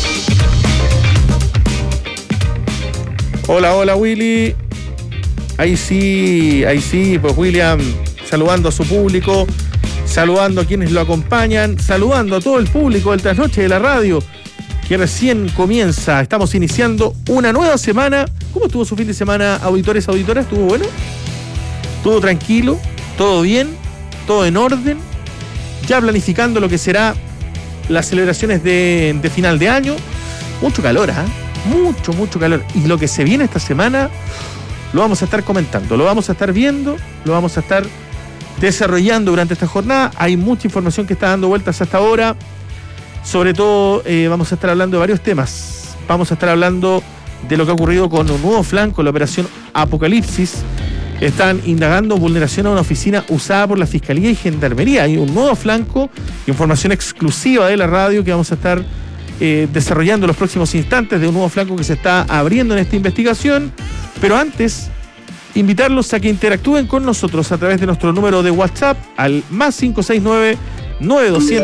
[SPEAKER 4] Hola Willy. Ahí sí, pues William saludando a su público, saludando a quienes lo acompañan, saludando a todo el público del trasnoche de la radio que recién comienza. Estamos iniciando una nueva semana. ¿Cómo estuvo su fin de semana, auditores, auditoras? ¿Estuvo bueno? ¿Todo tranquilo? ¿Todo bien? ¿Todo en orden? Ya planificando lo que será las celebraciones de final de año. Mucho calor, mucho calor. Y lo que se viene esta semana lo vamos a estar comentando, lo vamos a estar viendo, lo vamos a estar desarrollando durante esta jornada. Hay mucha información que está dando vueltas hasta ahora. Sobre todo vamos a estar hablando de varios temas. Vamos a estar hablando de lo que ha ocurrido con un nuevo flanco, la operación Apocalipsis. Están indagando vulneración a una oficina usada por la Fiscalía y Gendarmería. Hay un nuevo flanco, información exclusiva de la radio que vamos a estar desarrollando en los próximos instantes, de un nuevo flanco que se está abriendo en esta investigación. Pero antes, invitarlos a que interactúen con nosotros a través de nuestro número de WhatsApp al más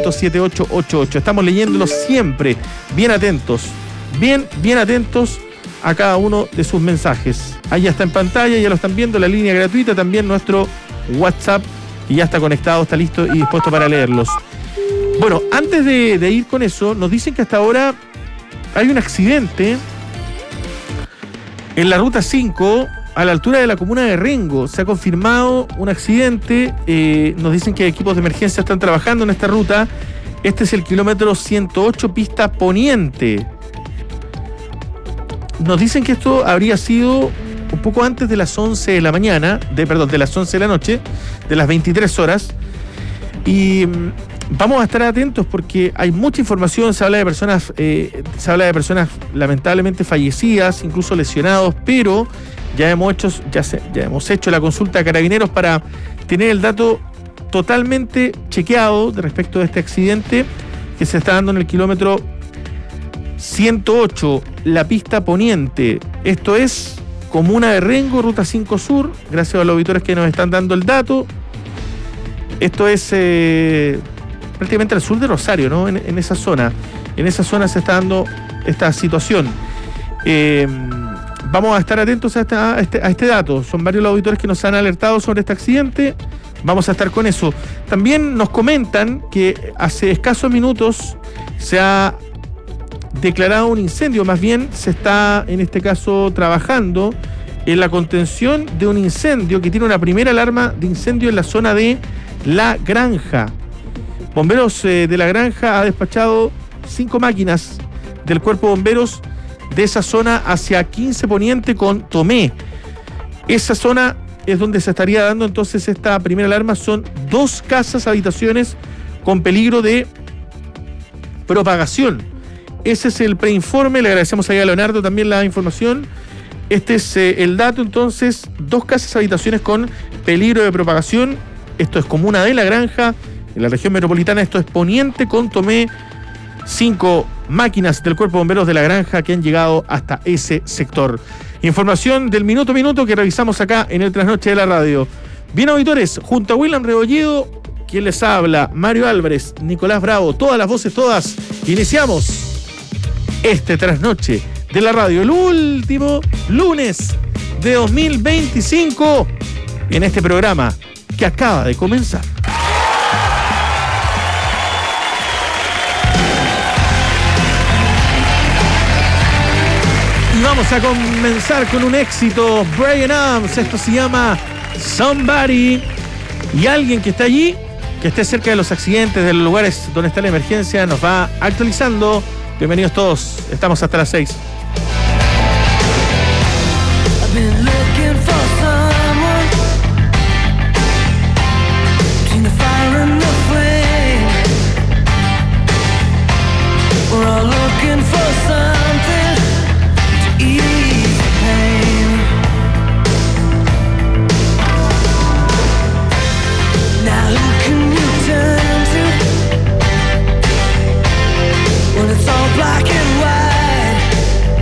[SPEAKER 4] 569-9200-7888. Estamos leyéndolos siempre, bien atentos, bien atentos, a cada uno de sus mensajes. Ahí ya está en pantalla, ya lo están viendo, la línea gratuita, también nuestro WhatsApp, y ya está conectado, está listo y dispuesto para leerlos. Bueno, antes de ir con eso, nos dicen que hasta ahora hay un accidente en la ruta 5, a la altura de la comuna de Rengo. Se ha confirmado un accidente, nos dicen que equipos de emergencia están trabajando en esta ruta. Este es el kilómetro 108, pista poniente. Nos dicen que esto habría sido un poco antes de las 11 de la mañana, de las 11 de la noche, de las 23 horas. Y vamos a estar atentos porque hay mucha información, se habla de personas lamentablemente fallecidas, incluso lesionados, pero ya hemos hecho la consulta a Carabineros para tener el dato totalmente chequeado respecto de este accidente que se está dando en el kilómetro 108, la pista poniente. Esto es comuna de Rengo, ruta 5 Sur, gracias a los auditores que nos están dando el dato. Esto es prácticamente al sur de Rosario, ¿no? En esa zona. En esa zona se está dando esta situación. Vamos a estar atentos a este dato. Son varios los auditores que nos han alertado sobre este accidente. Vamos a estar con eso. También nos comentan que hace escasos minutos se ha declarado un incendio, más bien se está en este caso trabajando en la contención de un incendio que tiene una primera alarma de incendio en la zona de La Granja. Bomberos de La Granja ha despachado 5 máquinas del cuerpo de bomberos de esa zona hacia 15 Poniente con Tomé. Esa zona es donde se estaría dando entonces esta primera alarma. Son 2 casas, habitaciones con peligro de propagación. Ese es el preinforme, le agradecemos ahí a Leonardo también la información. Este es el dato entonces, 2 casas, habitaciones con peligro de propagación. Esto es comuna de La Granja, en la región metropolitana. Esto es Poniente con Tomé. 5 máquinas del Cuerpo de Bomberos de La Granja que han llegado hasta ese sector. Información del minuto a minuto que revisamos acá en el Trasnoche de la Radio. Bien, auditores, junto a William Rebolledo, quien les habla, Mario Álvarez, Nicolás Bravo, todas las voces, todas. Iniciamos este Trasnoche de la Radio, el último lunes de 2025 en este programa que acaba de comenzar. Y vamos a comenzar con un éxito, Bryan Adams, esto se llama Somebody, y alguien que está allí, que esté cerca de los accidentes, de los lugares donde está la emergencia, nos va actualizando. Bienvenidos todos, estamos hasta las 6.
[SPEAKER 10] Black and white.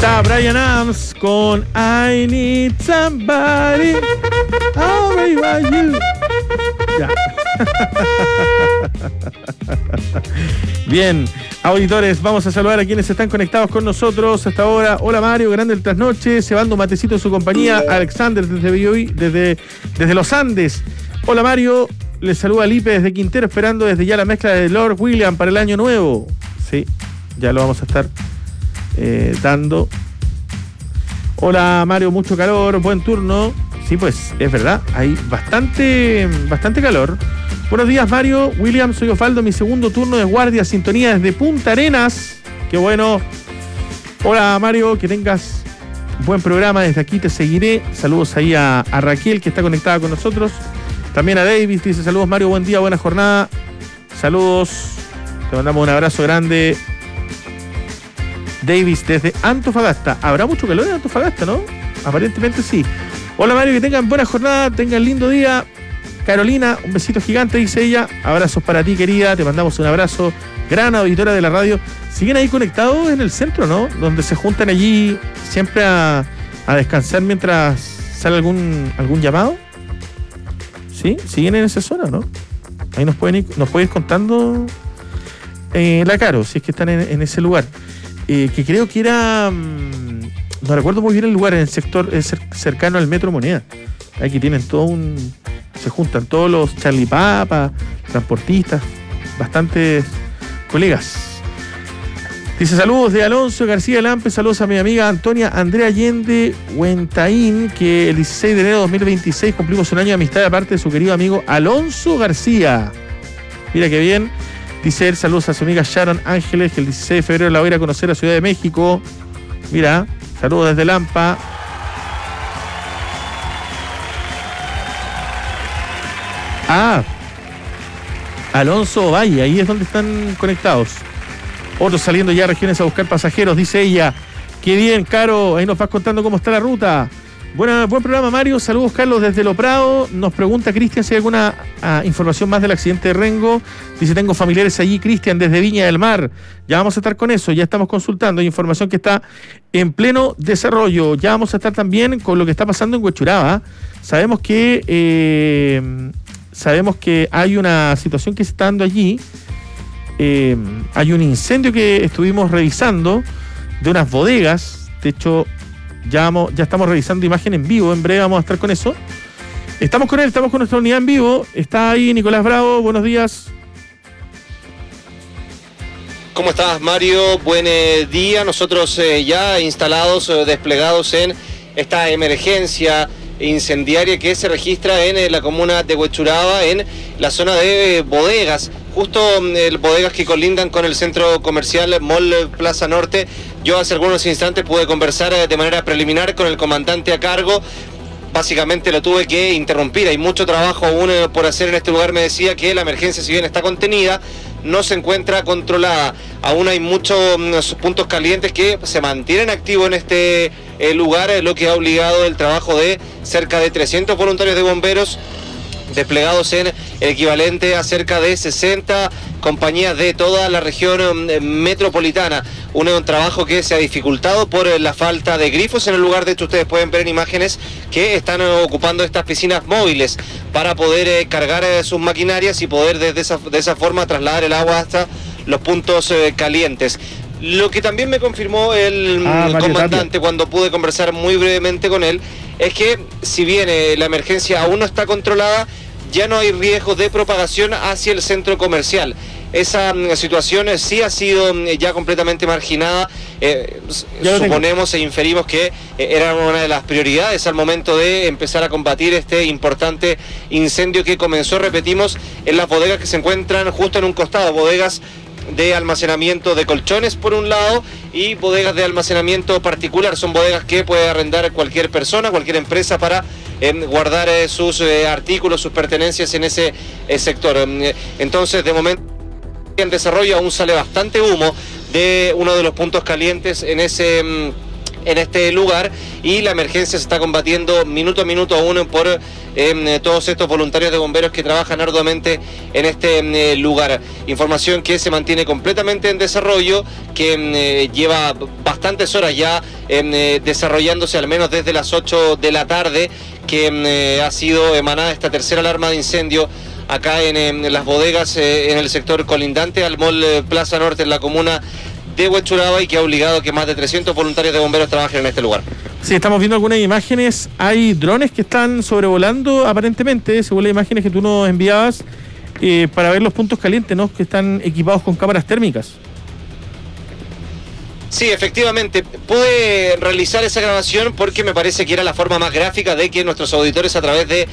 [SPEAKER 4] Está Bryan Adams con I Need Somebody. Oh, baby, you. Ya. Bien, auditores, vamos a saludar a quienes están conectados con nosotros hasta ahora. Hola Mario, grande el trasnoche, cebando un matecito en su compañía. Alexander desde los Andes. Hola Mario, les saluda Lipe desde Quintero, esperando desde ya la mezcla de Lord William para el año nuevo. Sí, ya lo vamos a estar dando. Hola Mario, mucho calor, buen turno. Sí, pues es verdad, hay bastante calor. Buenos días Mario, William, soy Osvaldo, mi segundo turno de guardia, sintonía desde Punta Arenas. Qué bueno. Hola Mario, que tengas buen programa, desde aquí te seguiré. Saludos ahí a Raquel, que está conectada con nosotros. También a Davis, dice saludos Mario, buen día, buena jornada. Saludos, te mandamos un abrazo grande. Davis desde Antofagasta. Habrá mucho calor en Antofagasta, ¿no? Aparentemente sí. Hola Mario, que tengan buena jornada, tengan lindo día. Carolina, un besito gigante, dice ella. Abrazos para ti, querida, te mandamos un abrazo. Gran auditora de la radio. ¿Siguen ahí conectados en el centro, no? Donde se juntan allí siempre a descansar mientras sale algún llamado. ¿Sí? ¿Siguen en esa zona, no? Ahí nos pueden ir contando la Caro, si es que están en ese lugar. Que creo que era... no recuerdo muy bien el lugar, en el sector cercano al Metro Moneda. Aquí tienen se juntan todos los Charlie Papa, transportistas, bastantes colegas. Dice saludos de Alonso García Lampe, saludos a mi amiga Antonia Andrea Allende Huentaín, que el 16 de enero de 2026 cumplimos un año de amistad de parte de su querido amigo Alonso García. Mira qué bien. Dice él, saludos a su amiga Sharon Ángeles, que el 16 de febrero la va a ir a conocer a Ciudad de México. Mira, saludos desde Lampa. Alonso Valle, ahí es donde están conectados. Otros saliendo ya a regiones a buscar pasajeros, dice ella. Qué bien, Caro, ahí nos vas contando cómo está la ruta. Buen programa, Mario. Saludos, Carlos, desde Lo Prado. Nos pregunta Cristian si hay alguna información más del accidente de Rengo. Dice, tengo familiares allí, Cristian, desde Viña del Mar. Ya vamos a estar con eso, ya estamos consultando. Hay información que está en pleno desarrollo. Ya vamos a estar también con lo que está pasando en Huechuraba. Sabemos que hay una situación que se está dando allí. Hay un incendio que estuvimos revisando de unas bodegas. De hecho, ya estamos revisando imagen en vivo. En breve vamos a estar con eso. Estamos con nuestra unidad en vivo. Está ahí Nicolás Bravo, buenos días.
[SPEAKER 10] ¿Cómo estás, Mario? Buen día. Nosotros ya instalados, desplegados en esta emergencia incendiaria que se registra en la comuna de Huechuraba, en la zona de bodegas, justo bodegas que colindan con el centro comercial Mall Plaza Norte. Yo hace algunos instantes pude conversar de manera preliminar con el comandante a cargo. Básicamente lo tuve que interrumpir, hay mucho trabajo aún por hacer en este lugar. Me decía que la emergencia, si bien está contenida, no se encuentra controlada. Aún hay muchos puntos calientes que se mantienen activos en este lugar, lo que ha obligado el trabajo de cerca de 300 voluntarios de bomberos desplegados en el equivalente a cerca de 60 compañías de toda la región metropolitana. Un trabajo que se ha dificultado por la falta de grifos en el lugar. De hecho, ustedes pueden ver en imágenes que están ocupando estas piscinas móviles para poder cargar sus maquinarias y poder de esa forma trasladar el agua hasta los puntos calientes. Lo que también me confirmó el comandante cuando pude conversar muy brevemente con él es que si bien la emergencia aún no está controlada, ya no hay riesgo de propagación hacia el centro comercial. Esa situación sí ha sido ya completamente marginada. Suponemos e inferimos que era una de las prioridades al momento de empezar a combatir este importante incendio que comenzó, repetimos, en las bodegas que se encuentran justo en un costado, bodegas de almacenamiento de colchones por un lado y bodegas de almacenamiento particular. Son bodegas que puede arrendar cualquier persona, cualquier empresa para guardar sus artículos, sus pertenencias en ese sector. Entonces, de momento en desarrollo aún sale bastante humo de uno de los puntos calientes en ese en este lugar, y la emergencia se está combatiendo minuto a minuto aún por todos estos voluntarios de bomberos que trabajan arduamente en este lugar. Información que se mantiene completamente en desarrollo, que lleva bastantes horas ya desarrollándose, al menos desde las 8 de la tarde, que ha sido emanada esta tercera alarma de incendio acá en las bodegas en el sector colindante al Mall Plaza Norte en la comuna de Huechuraba, y que ha obligado a que más de 300 voluntarios de bomberos trabajen en este lugar.
[SPEAKER 4] Sí, estamos viendo algunas imágenes. Hay drones que están sobrevolando aparentemente, según las imágenes que tú nos enviabas, para ver los puntos calientes, ¿no?, que están equipados con cámaras térmicas.
[SPEAKER 10] Sí, efectivamente, pude realizar esa grabación porque me parece que era la forma más gráfica de que nuestros auditores a través de,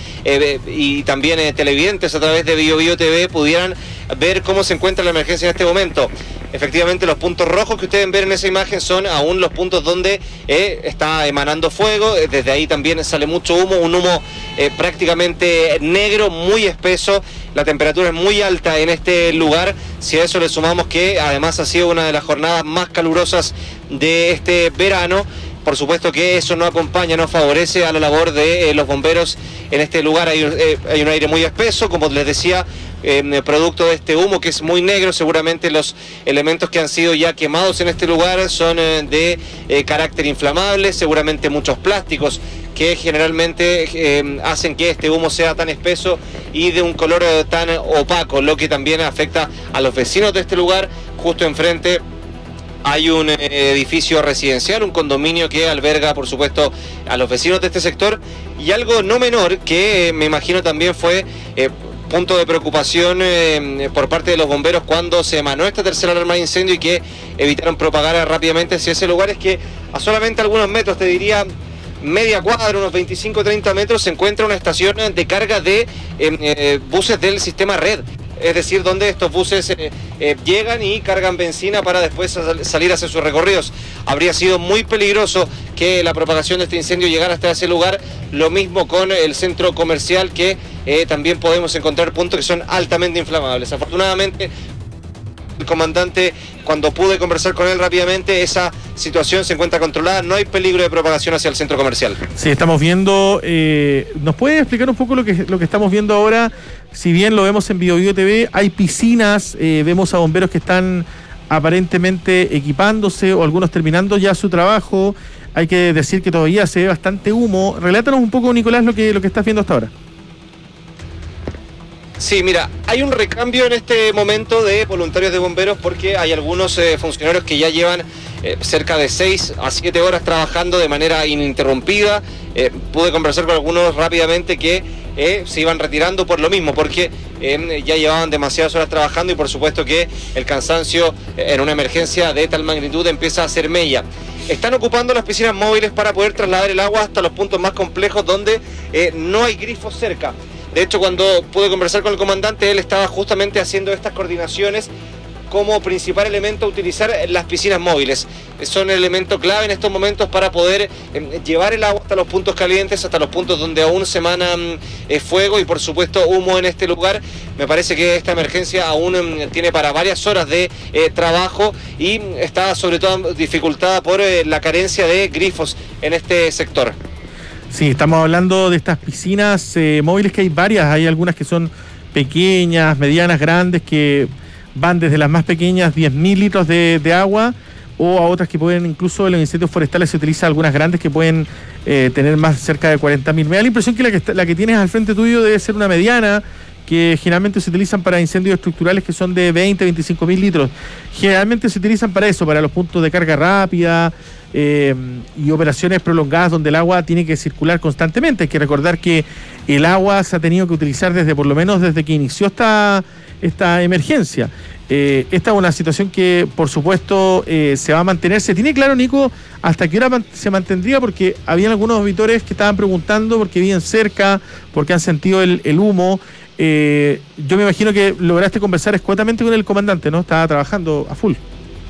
[SPEAKER 10] y también televidentes a través de BioBio TV pudieran ver cómo se encuentra la emergencia en este momento. Efectivamente, los puntos rojos que ustedes ven en esa imagen son aún los puntos donde está emanando fuego. Desde ahí también sale mucho humo, un humo prácticamente negro, muy espeso. La temperatura es muy alta en este lugar. Si a eso le sumamos que además ha sido una de las jornadas más calurosas de este verano, por supuesto que eso no acompaña, no favorece a la labor de los bomberos en este lugar. Hay un aire muy espeso, como les decía, producto de este humo que es muy negro. Seguramente los elementos que han sido ya quemados en este lugar son de carácter inflamable, seguramente muchos plásticos que generalmente hacen que este humo sea tan espeso y de un color tan opaco, lo que también afecta a los vecinos de este lugar. Justo enfrente hay un edificio residencial, un condominio que alberga, por supuesto, a los vecinos de este sector, y algo no menor que me imagino también fue punto de preocupación por parte de los bomberos cuando se emanó esta tercera alarma de incendio y que evitaron propagar rápidamente hacia ese lugar, es que a solamente algunos metros, te diría media cuadra, unos 25-30 metros, se encuentra una estación de carga de buses del sistema Red. Es decir, donde estos buses llegan y cargan benzina para después salir a hacer sus recorridos. Habría sido muy peligroso que la propagación de este incendio llegara hasta ese lugar. Lo mismo con el centro comercial, que también podemos encontrar puntos que son altamente inflamables. Afortunadamente, el comandante, cuando pude conversar con él rápidamente, esa situación se encuentra controlada, no hay peligro de propagación hacia el centro comercial.
[SPEAKER 4] Sí, estamos viendo, ¿nos puede explicar un poco lo que estamos viendo ahora? Si bien lo vemos en BioBio TV, hay piscinas, vemos a bomberos que están aparentemente equipándose o algunos terminando ya su trabajo. Hay que decir que todavía se ve bastante humo. Relátanos un poco, Nicolás, lo que estás viendo hasta ahora.
[SPEAKER 10] Sí, mira, hay un recambio en este momento de voluntarios de bomberos porque hay algunos funcionarios que ya llevan cerca de 6 a 7 horas trabajando de manera ininterrumpida. Pude conversar con algunos rápidamente que se iban retirando por lo mismo, porque ya llevaban demasiadas horas trabajando y por supuesto que el cansancio en una emergencia de tal magnitud empieza a hacer mella. Están ocupando las piscinas móviles para poder trasladar el agua hasta los puntos más complejos donde no hay grifos cerca. De hecho, cuando pude conversar con el comandante, él estaba justamente haciendo estas coordinaciones como principal elemento a utilizar las piscinas móviles. Son el elemento clave en estos momentos para poder llevar el agua hasta los puntos calientes, hasta los puntos donde aún se emanan fuego y por supuesto humo en este lugar. Me parece que esta emergencia aún tiene para varias horas de trabajo y está sobre todo dificultada por la carencia de grifos en este sector.
[SPEAKER 4] Sí, estamos hablando de estas piscinas móviles, que hay varias, hay algunas que son pequeñas, medianas, grandes, que van desde las más pequeñas, 10.000 litros de agua, o a otras que pueden, incluso en los incendios forestales se utilizan algunas grandes que pueden tener más cerca de 40.000. Me da la impresión que la que tienes al frente tuyo debe ser una mediana, que generalmente se utilizan para incendios estructurales que son de 20-25.000 litros. Generalmente se utilizan para eso, para los puntos de carga rápida y operaciones prolongadas donde el agua tiene que circular constantemente. Hay que recordar que el agua se ha tenido que utilizar por lo menos desde que inició esta emergencia. Esta es una situación que, por supuesto, se va a mantener. ¿Se tiene claro, Nico, hasta qué hora se mantendría? Porque habían algunos auditores que estaban preguntando porque viven cerca, porque han sentido el humo. Yo me imagino que lograste conversar escuetamente con el comandante, ¿no? Estaba trabajando a full.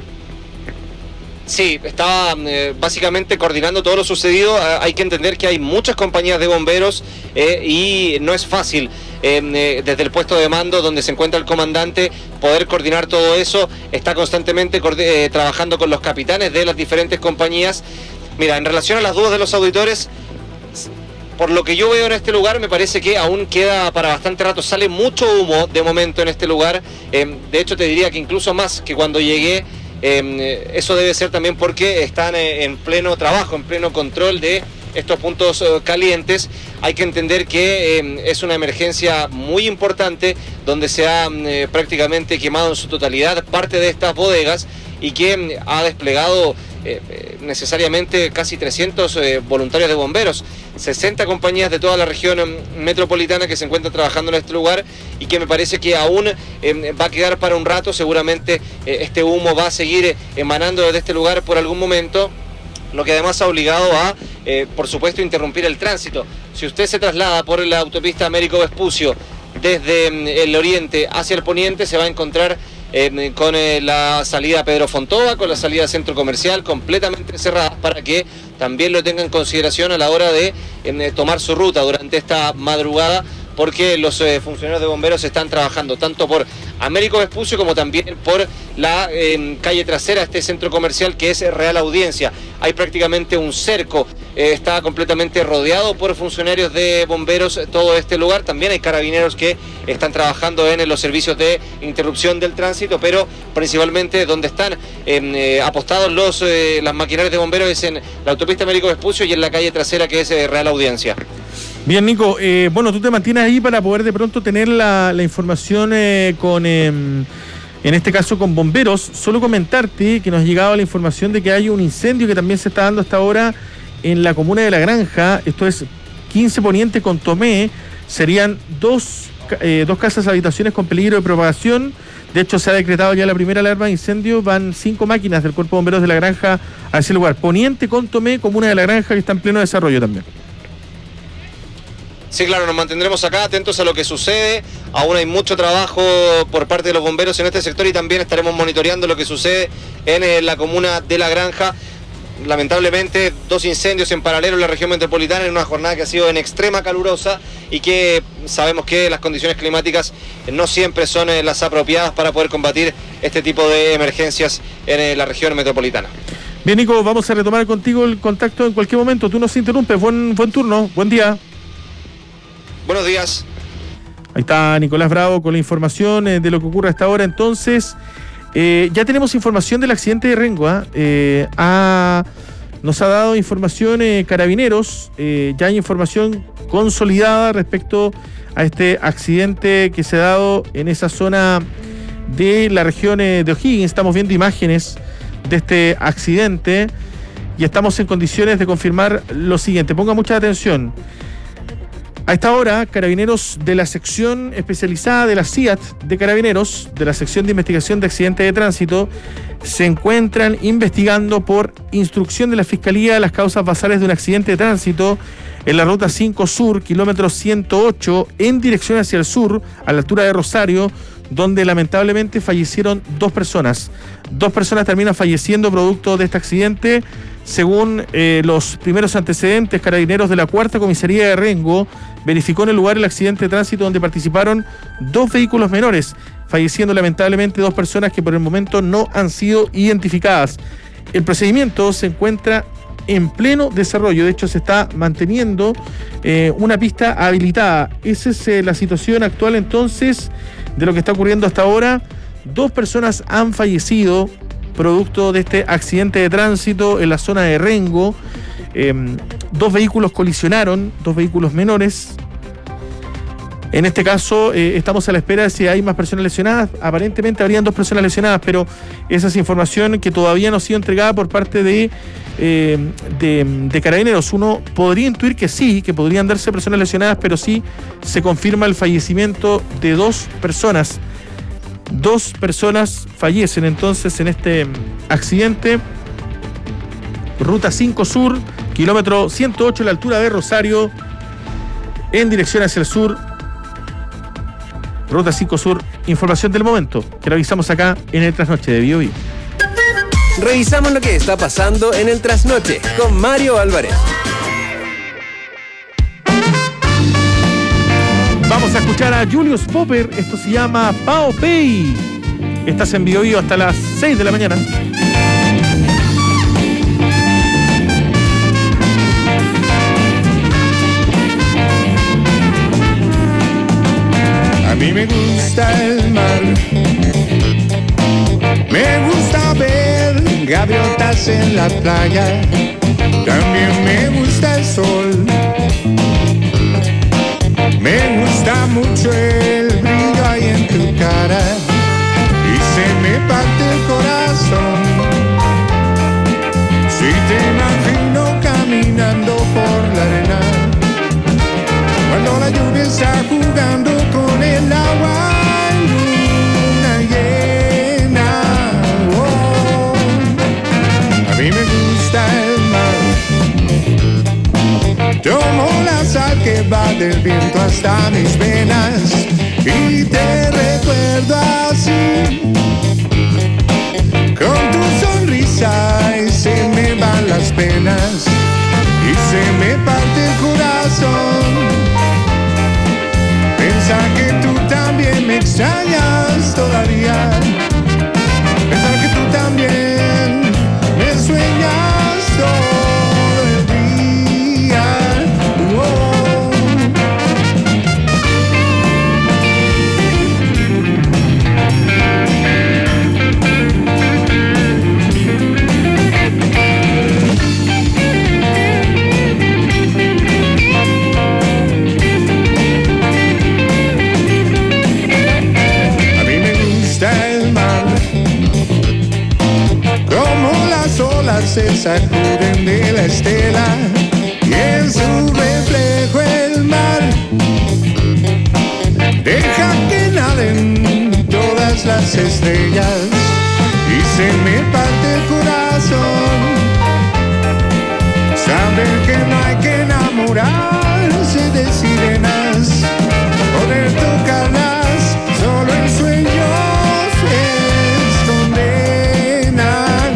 [SPEAKER 10] Sí, estaba básicamente coordinando todo lo sucedido. Hay que entender que hay muchas compañías de bomberos y no es fácil desde el puesto de mando donde se encuentra el comandante poder coordinar todo eso. Está constantemente trabajando con los capitanes de las diferentes compañías. Mira, en relación a las dudas de los auditores, por lo que yo veo en este lugar, me parece que aún queda para bastante rato. Sale mucho humo de momento en este lugar. De hecho, te diría que incluso más que cuando llegué. Eso debe ser también porque están en pleno trabajo, en pleno control de estos puntos calientes. Hay que entender que es una emergencia muy importante donde se ha prácticamente quemado en su totalidad parte de estas bodegas y que ha desplegado necesariamente casi 300 voluntarios de bomberos, 60 compañías de toda la región metropolitana que se encuentran trabajando en este lugar y que me parece que aún va a quedar para un rato. Seguramente este humo va a seguir emanando desde este lugar por algún momento, lo que además ha obligado a, por supuesto, interrumpir el tránsito. Si usted se traslada por la autopista Américo Vespucio desde el oriente hacia el poniente, se va a encontrar con la salida Pedro Fontova, con la salida Centro Comercial completamente cerrada, para que también lo tenga en consideración a la hora de tomar su ruta durante esta madrugada, porque los funcionarios de bomberos están trabajando tanto por Américo Vespucio como también por la calle trasera, este centro comercial que es Real Audiencia. Hay prácticamente un cerco, está completamente rodeado por funcionarios de bomberos todo este lugar. También hay carabineros que están trabajando en los servicios de interrupción del tránsito, pero principalmente donde están apostados las maquinarias de bomberos es en la autopista Américo Vespucio y en la calle trasera que es Real Audiencia.
[SPEAKER 4] Bien, Nico, bueno, tú te mantienes ahí para poder de pronto tener la información con, en este caso, con bomberos. Solo comentarte que nos ha llegado la información de que hay un incendio que también se está dando hasta ahora en la comuna de La Granja. Esto es 15 Poniente con Tomé. Serían dos casas habitaciones con peligro de propagación. De hecho, se ha decretado ya la primera alarma de incendio. Van 5 máquinas del Cuerpo de Bomberos de La Granja a ese lugar. Poniente con Tomé, comuna de La Granja, que está en pleno desarrollo también.
[SPEAKER 10] Sí, claro, nos mantendremos acá atentos a lo que sucede. Aún hay mucho trabajo por parte de los bomberos en este sector y también estaremos monitoreando lo que sucede en la comuna de La Granja. Lamentablemente, 2 incendios en paralelo en la región metropolitana en una jornada que ha sido en extrema calurosa y que sabemos que las condiciones climáticas no siempre son las apropiadas para poder combatir este tipo de emergencias en la región metropolitana.
[SPEAKER 4] Bien, Nico, vamos a retomar contigo el contacto en cualquier momento. Tú nos interrumpes. Buen turno, buen día.
[SPEAKER 10] Buenos días.
[SPEAKER 4] Ahí está Nicolás Bravo con la información de lo que ocurre hasta ahora. Entonces, ya tenemos información del accidente de Rengo. Nos ha dado información Carabineros. Ya hay información consolidada respecto a este accidente que se ha dado en esa zona de la región de O'Higgins. Estamos viendo imágenes de este accidente y estamos en condiciones de confirmar lo siguiente. Ponga mucha atención. A esta hora, Carabineros de la sección especializada de la CIAT de Carabineros, de la sección de investigación de accidentes de tránsito, se encuentran investigando por instrucción de la Fiscalía las causas basales de un accidente de tránsito en la ruta 5 Sur, kilómetro 108, en dirección hacia el sur, a la altura de Rosario, donde lamentablemente fallecieron 2 personas. 2 personas terminan falleciendo producto de este accidente. Según los primeros antecedentes, Carabineros de la 4ª Comisaría de Rengo verificó en el lugar el accidente de tránsito donde participaron 2 vehículos menores, falleciendo lamentablemente 2 personas que por el momento no han sido identificadas. El procedimiento se encuentra en pleno desarrollo, de hecho se está manteniendo una pista habilitada. Esa es la situación actual entonces de lo que está ocurriendo hasta ahora. 2 personas han fallecido producto de este accidente de tránsito en la zona de Rengo. 2 vehículos colisionaron, 2 vehículos menores. En este caso estamos a la espera de si hay más personas lesionadas. Aparentemente habrían 2 personas lesionadas, pero esa es información que todavía no ha sido entregada por parte de Carabineros. Uno podría intuir que sí, que podrían darse personas lesionadas, pero sí se confirma el fallecimiento de 2 personas. 2 personas fallecen entonces en este accidente. Ruta 5 Sur, kilómetro 108, a la altura de Rosario, en dirección hacia el sur. Ruta 5 Sur, información del momento, que revisamos acá en el Trasnoche de BioBio.
[SPEAKER 5] Revisamos lo que está pasando en el Trasnoche con Mario Álvarez.
[SPEAKER 4] Vamos a escuchar a Julius Popper. Esto se llama Pao Pei. Estás en BioBio hasta las 6 de la mañana.
[SPEAKER 12] mí me gusta el mar. Me gusta ver gaviotas en la playa. También me gusta el sol. Me gusta mucho el brillo ahí en tu cara. Y se me parte el corazón si te imagino caminando por la arena, cuando la lluvia está jugando con el agua en luna llena. Oh, a mí me gusta el mar. Tomo la sal que va del viento hasta mis venas y te recuerdo así, con tu sonrisa, y se me van las penas y se me parte el corazón. Pensar que tú también me extrañas todavía. Pensar que tú también me sueñas todo el día. Se sacuden de la estela y en su reflejo el mar deja que naden todas las estrellas y se me parte el corazón saber que no hay que enamorarse de sirenas, poder tocarlas solo en sueños es condena.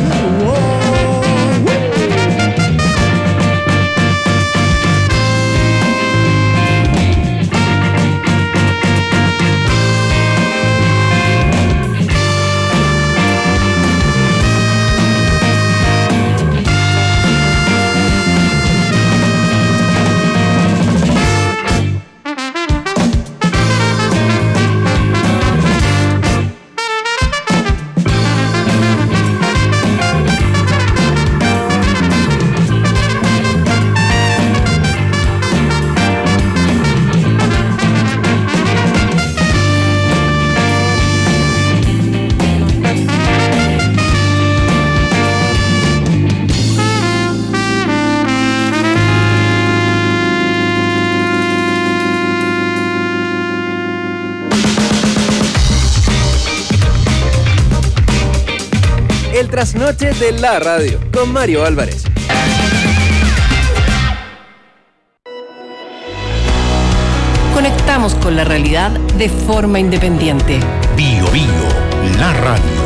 [SPEAKER 5] El trasnoche de la radio con Mario Álvarez.
[SPEAKER 3] Conectamos con la realidad de forma independiente.
[SPEAKER 6] Bio Bio, la radio.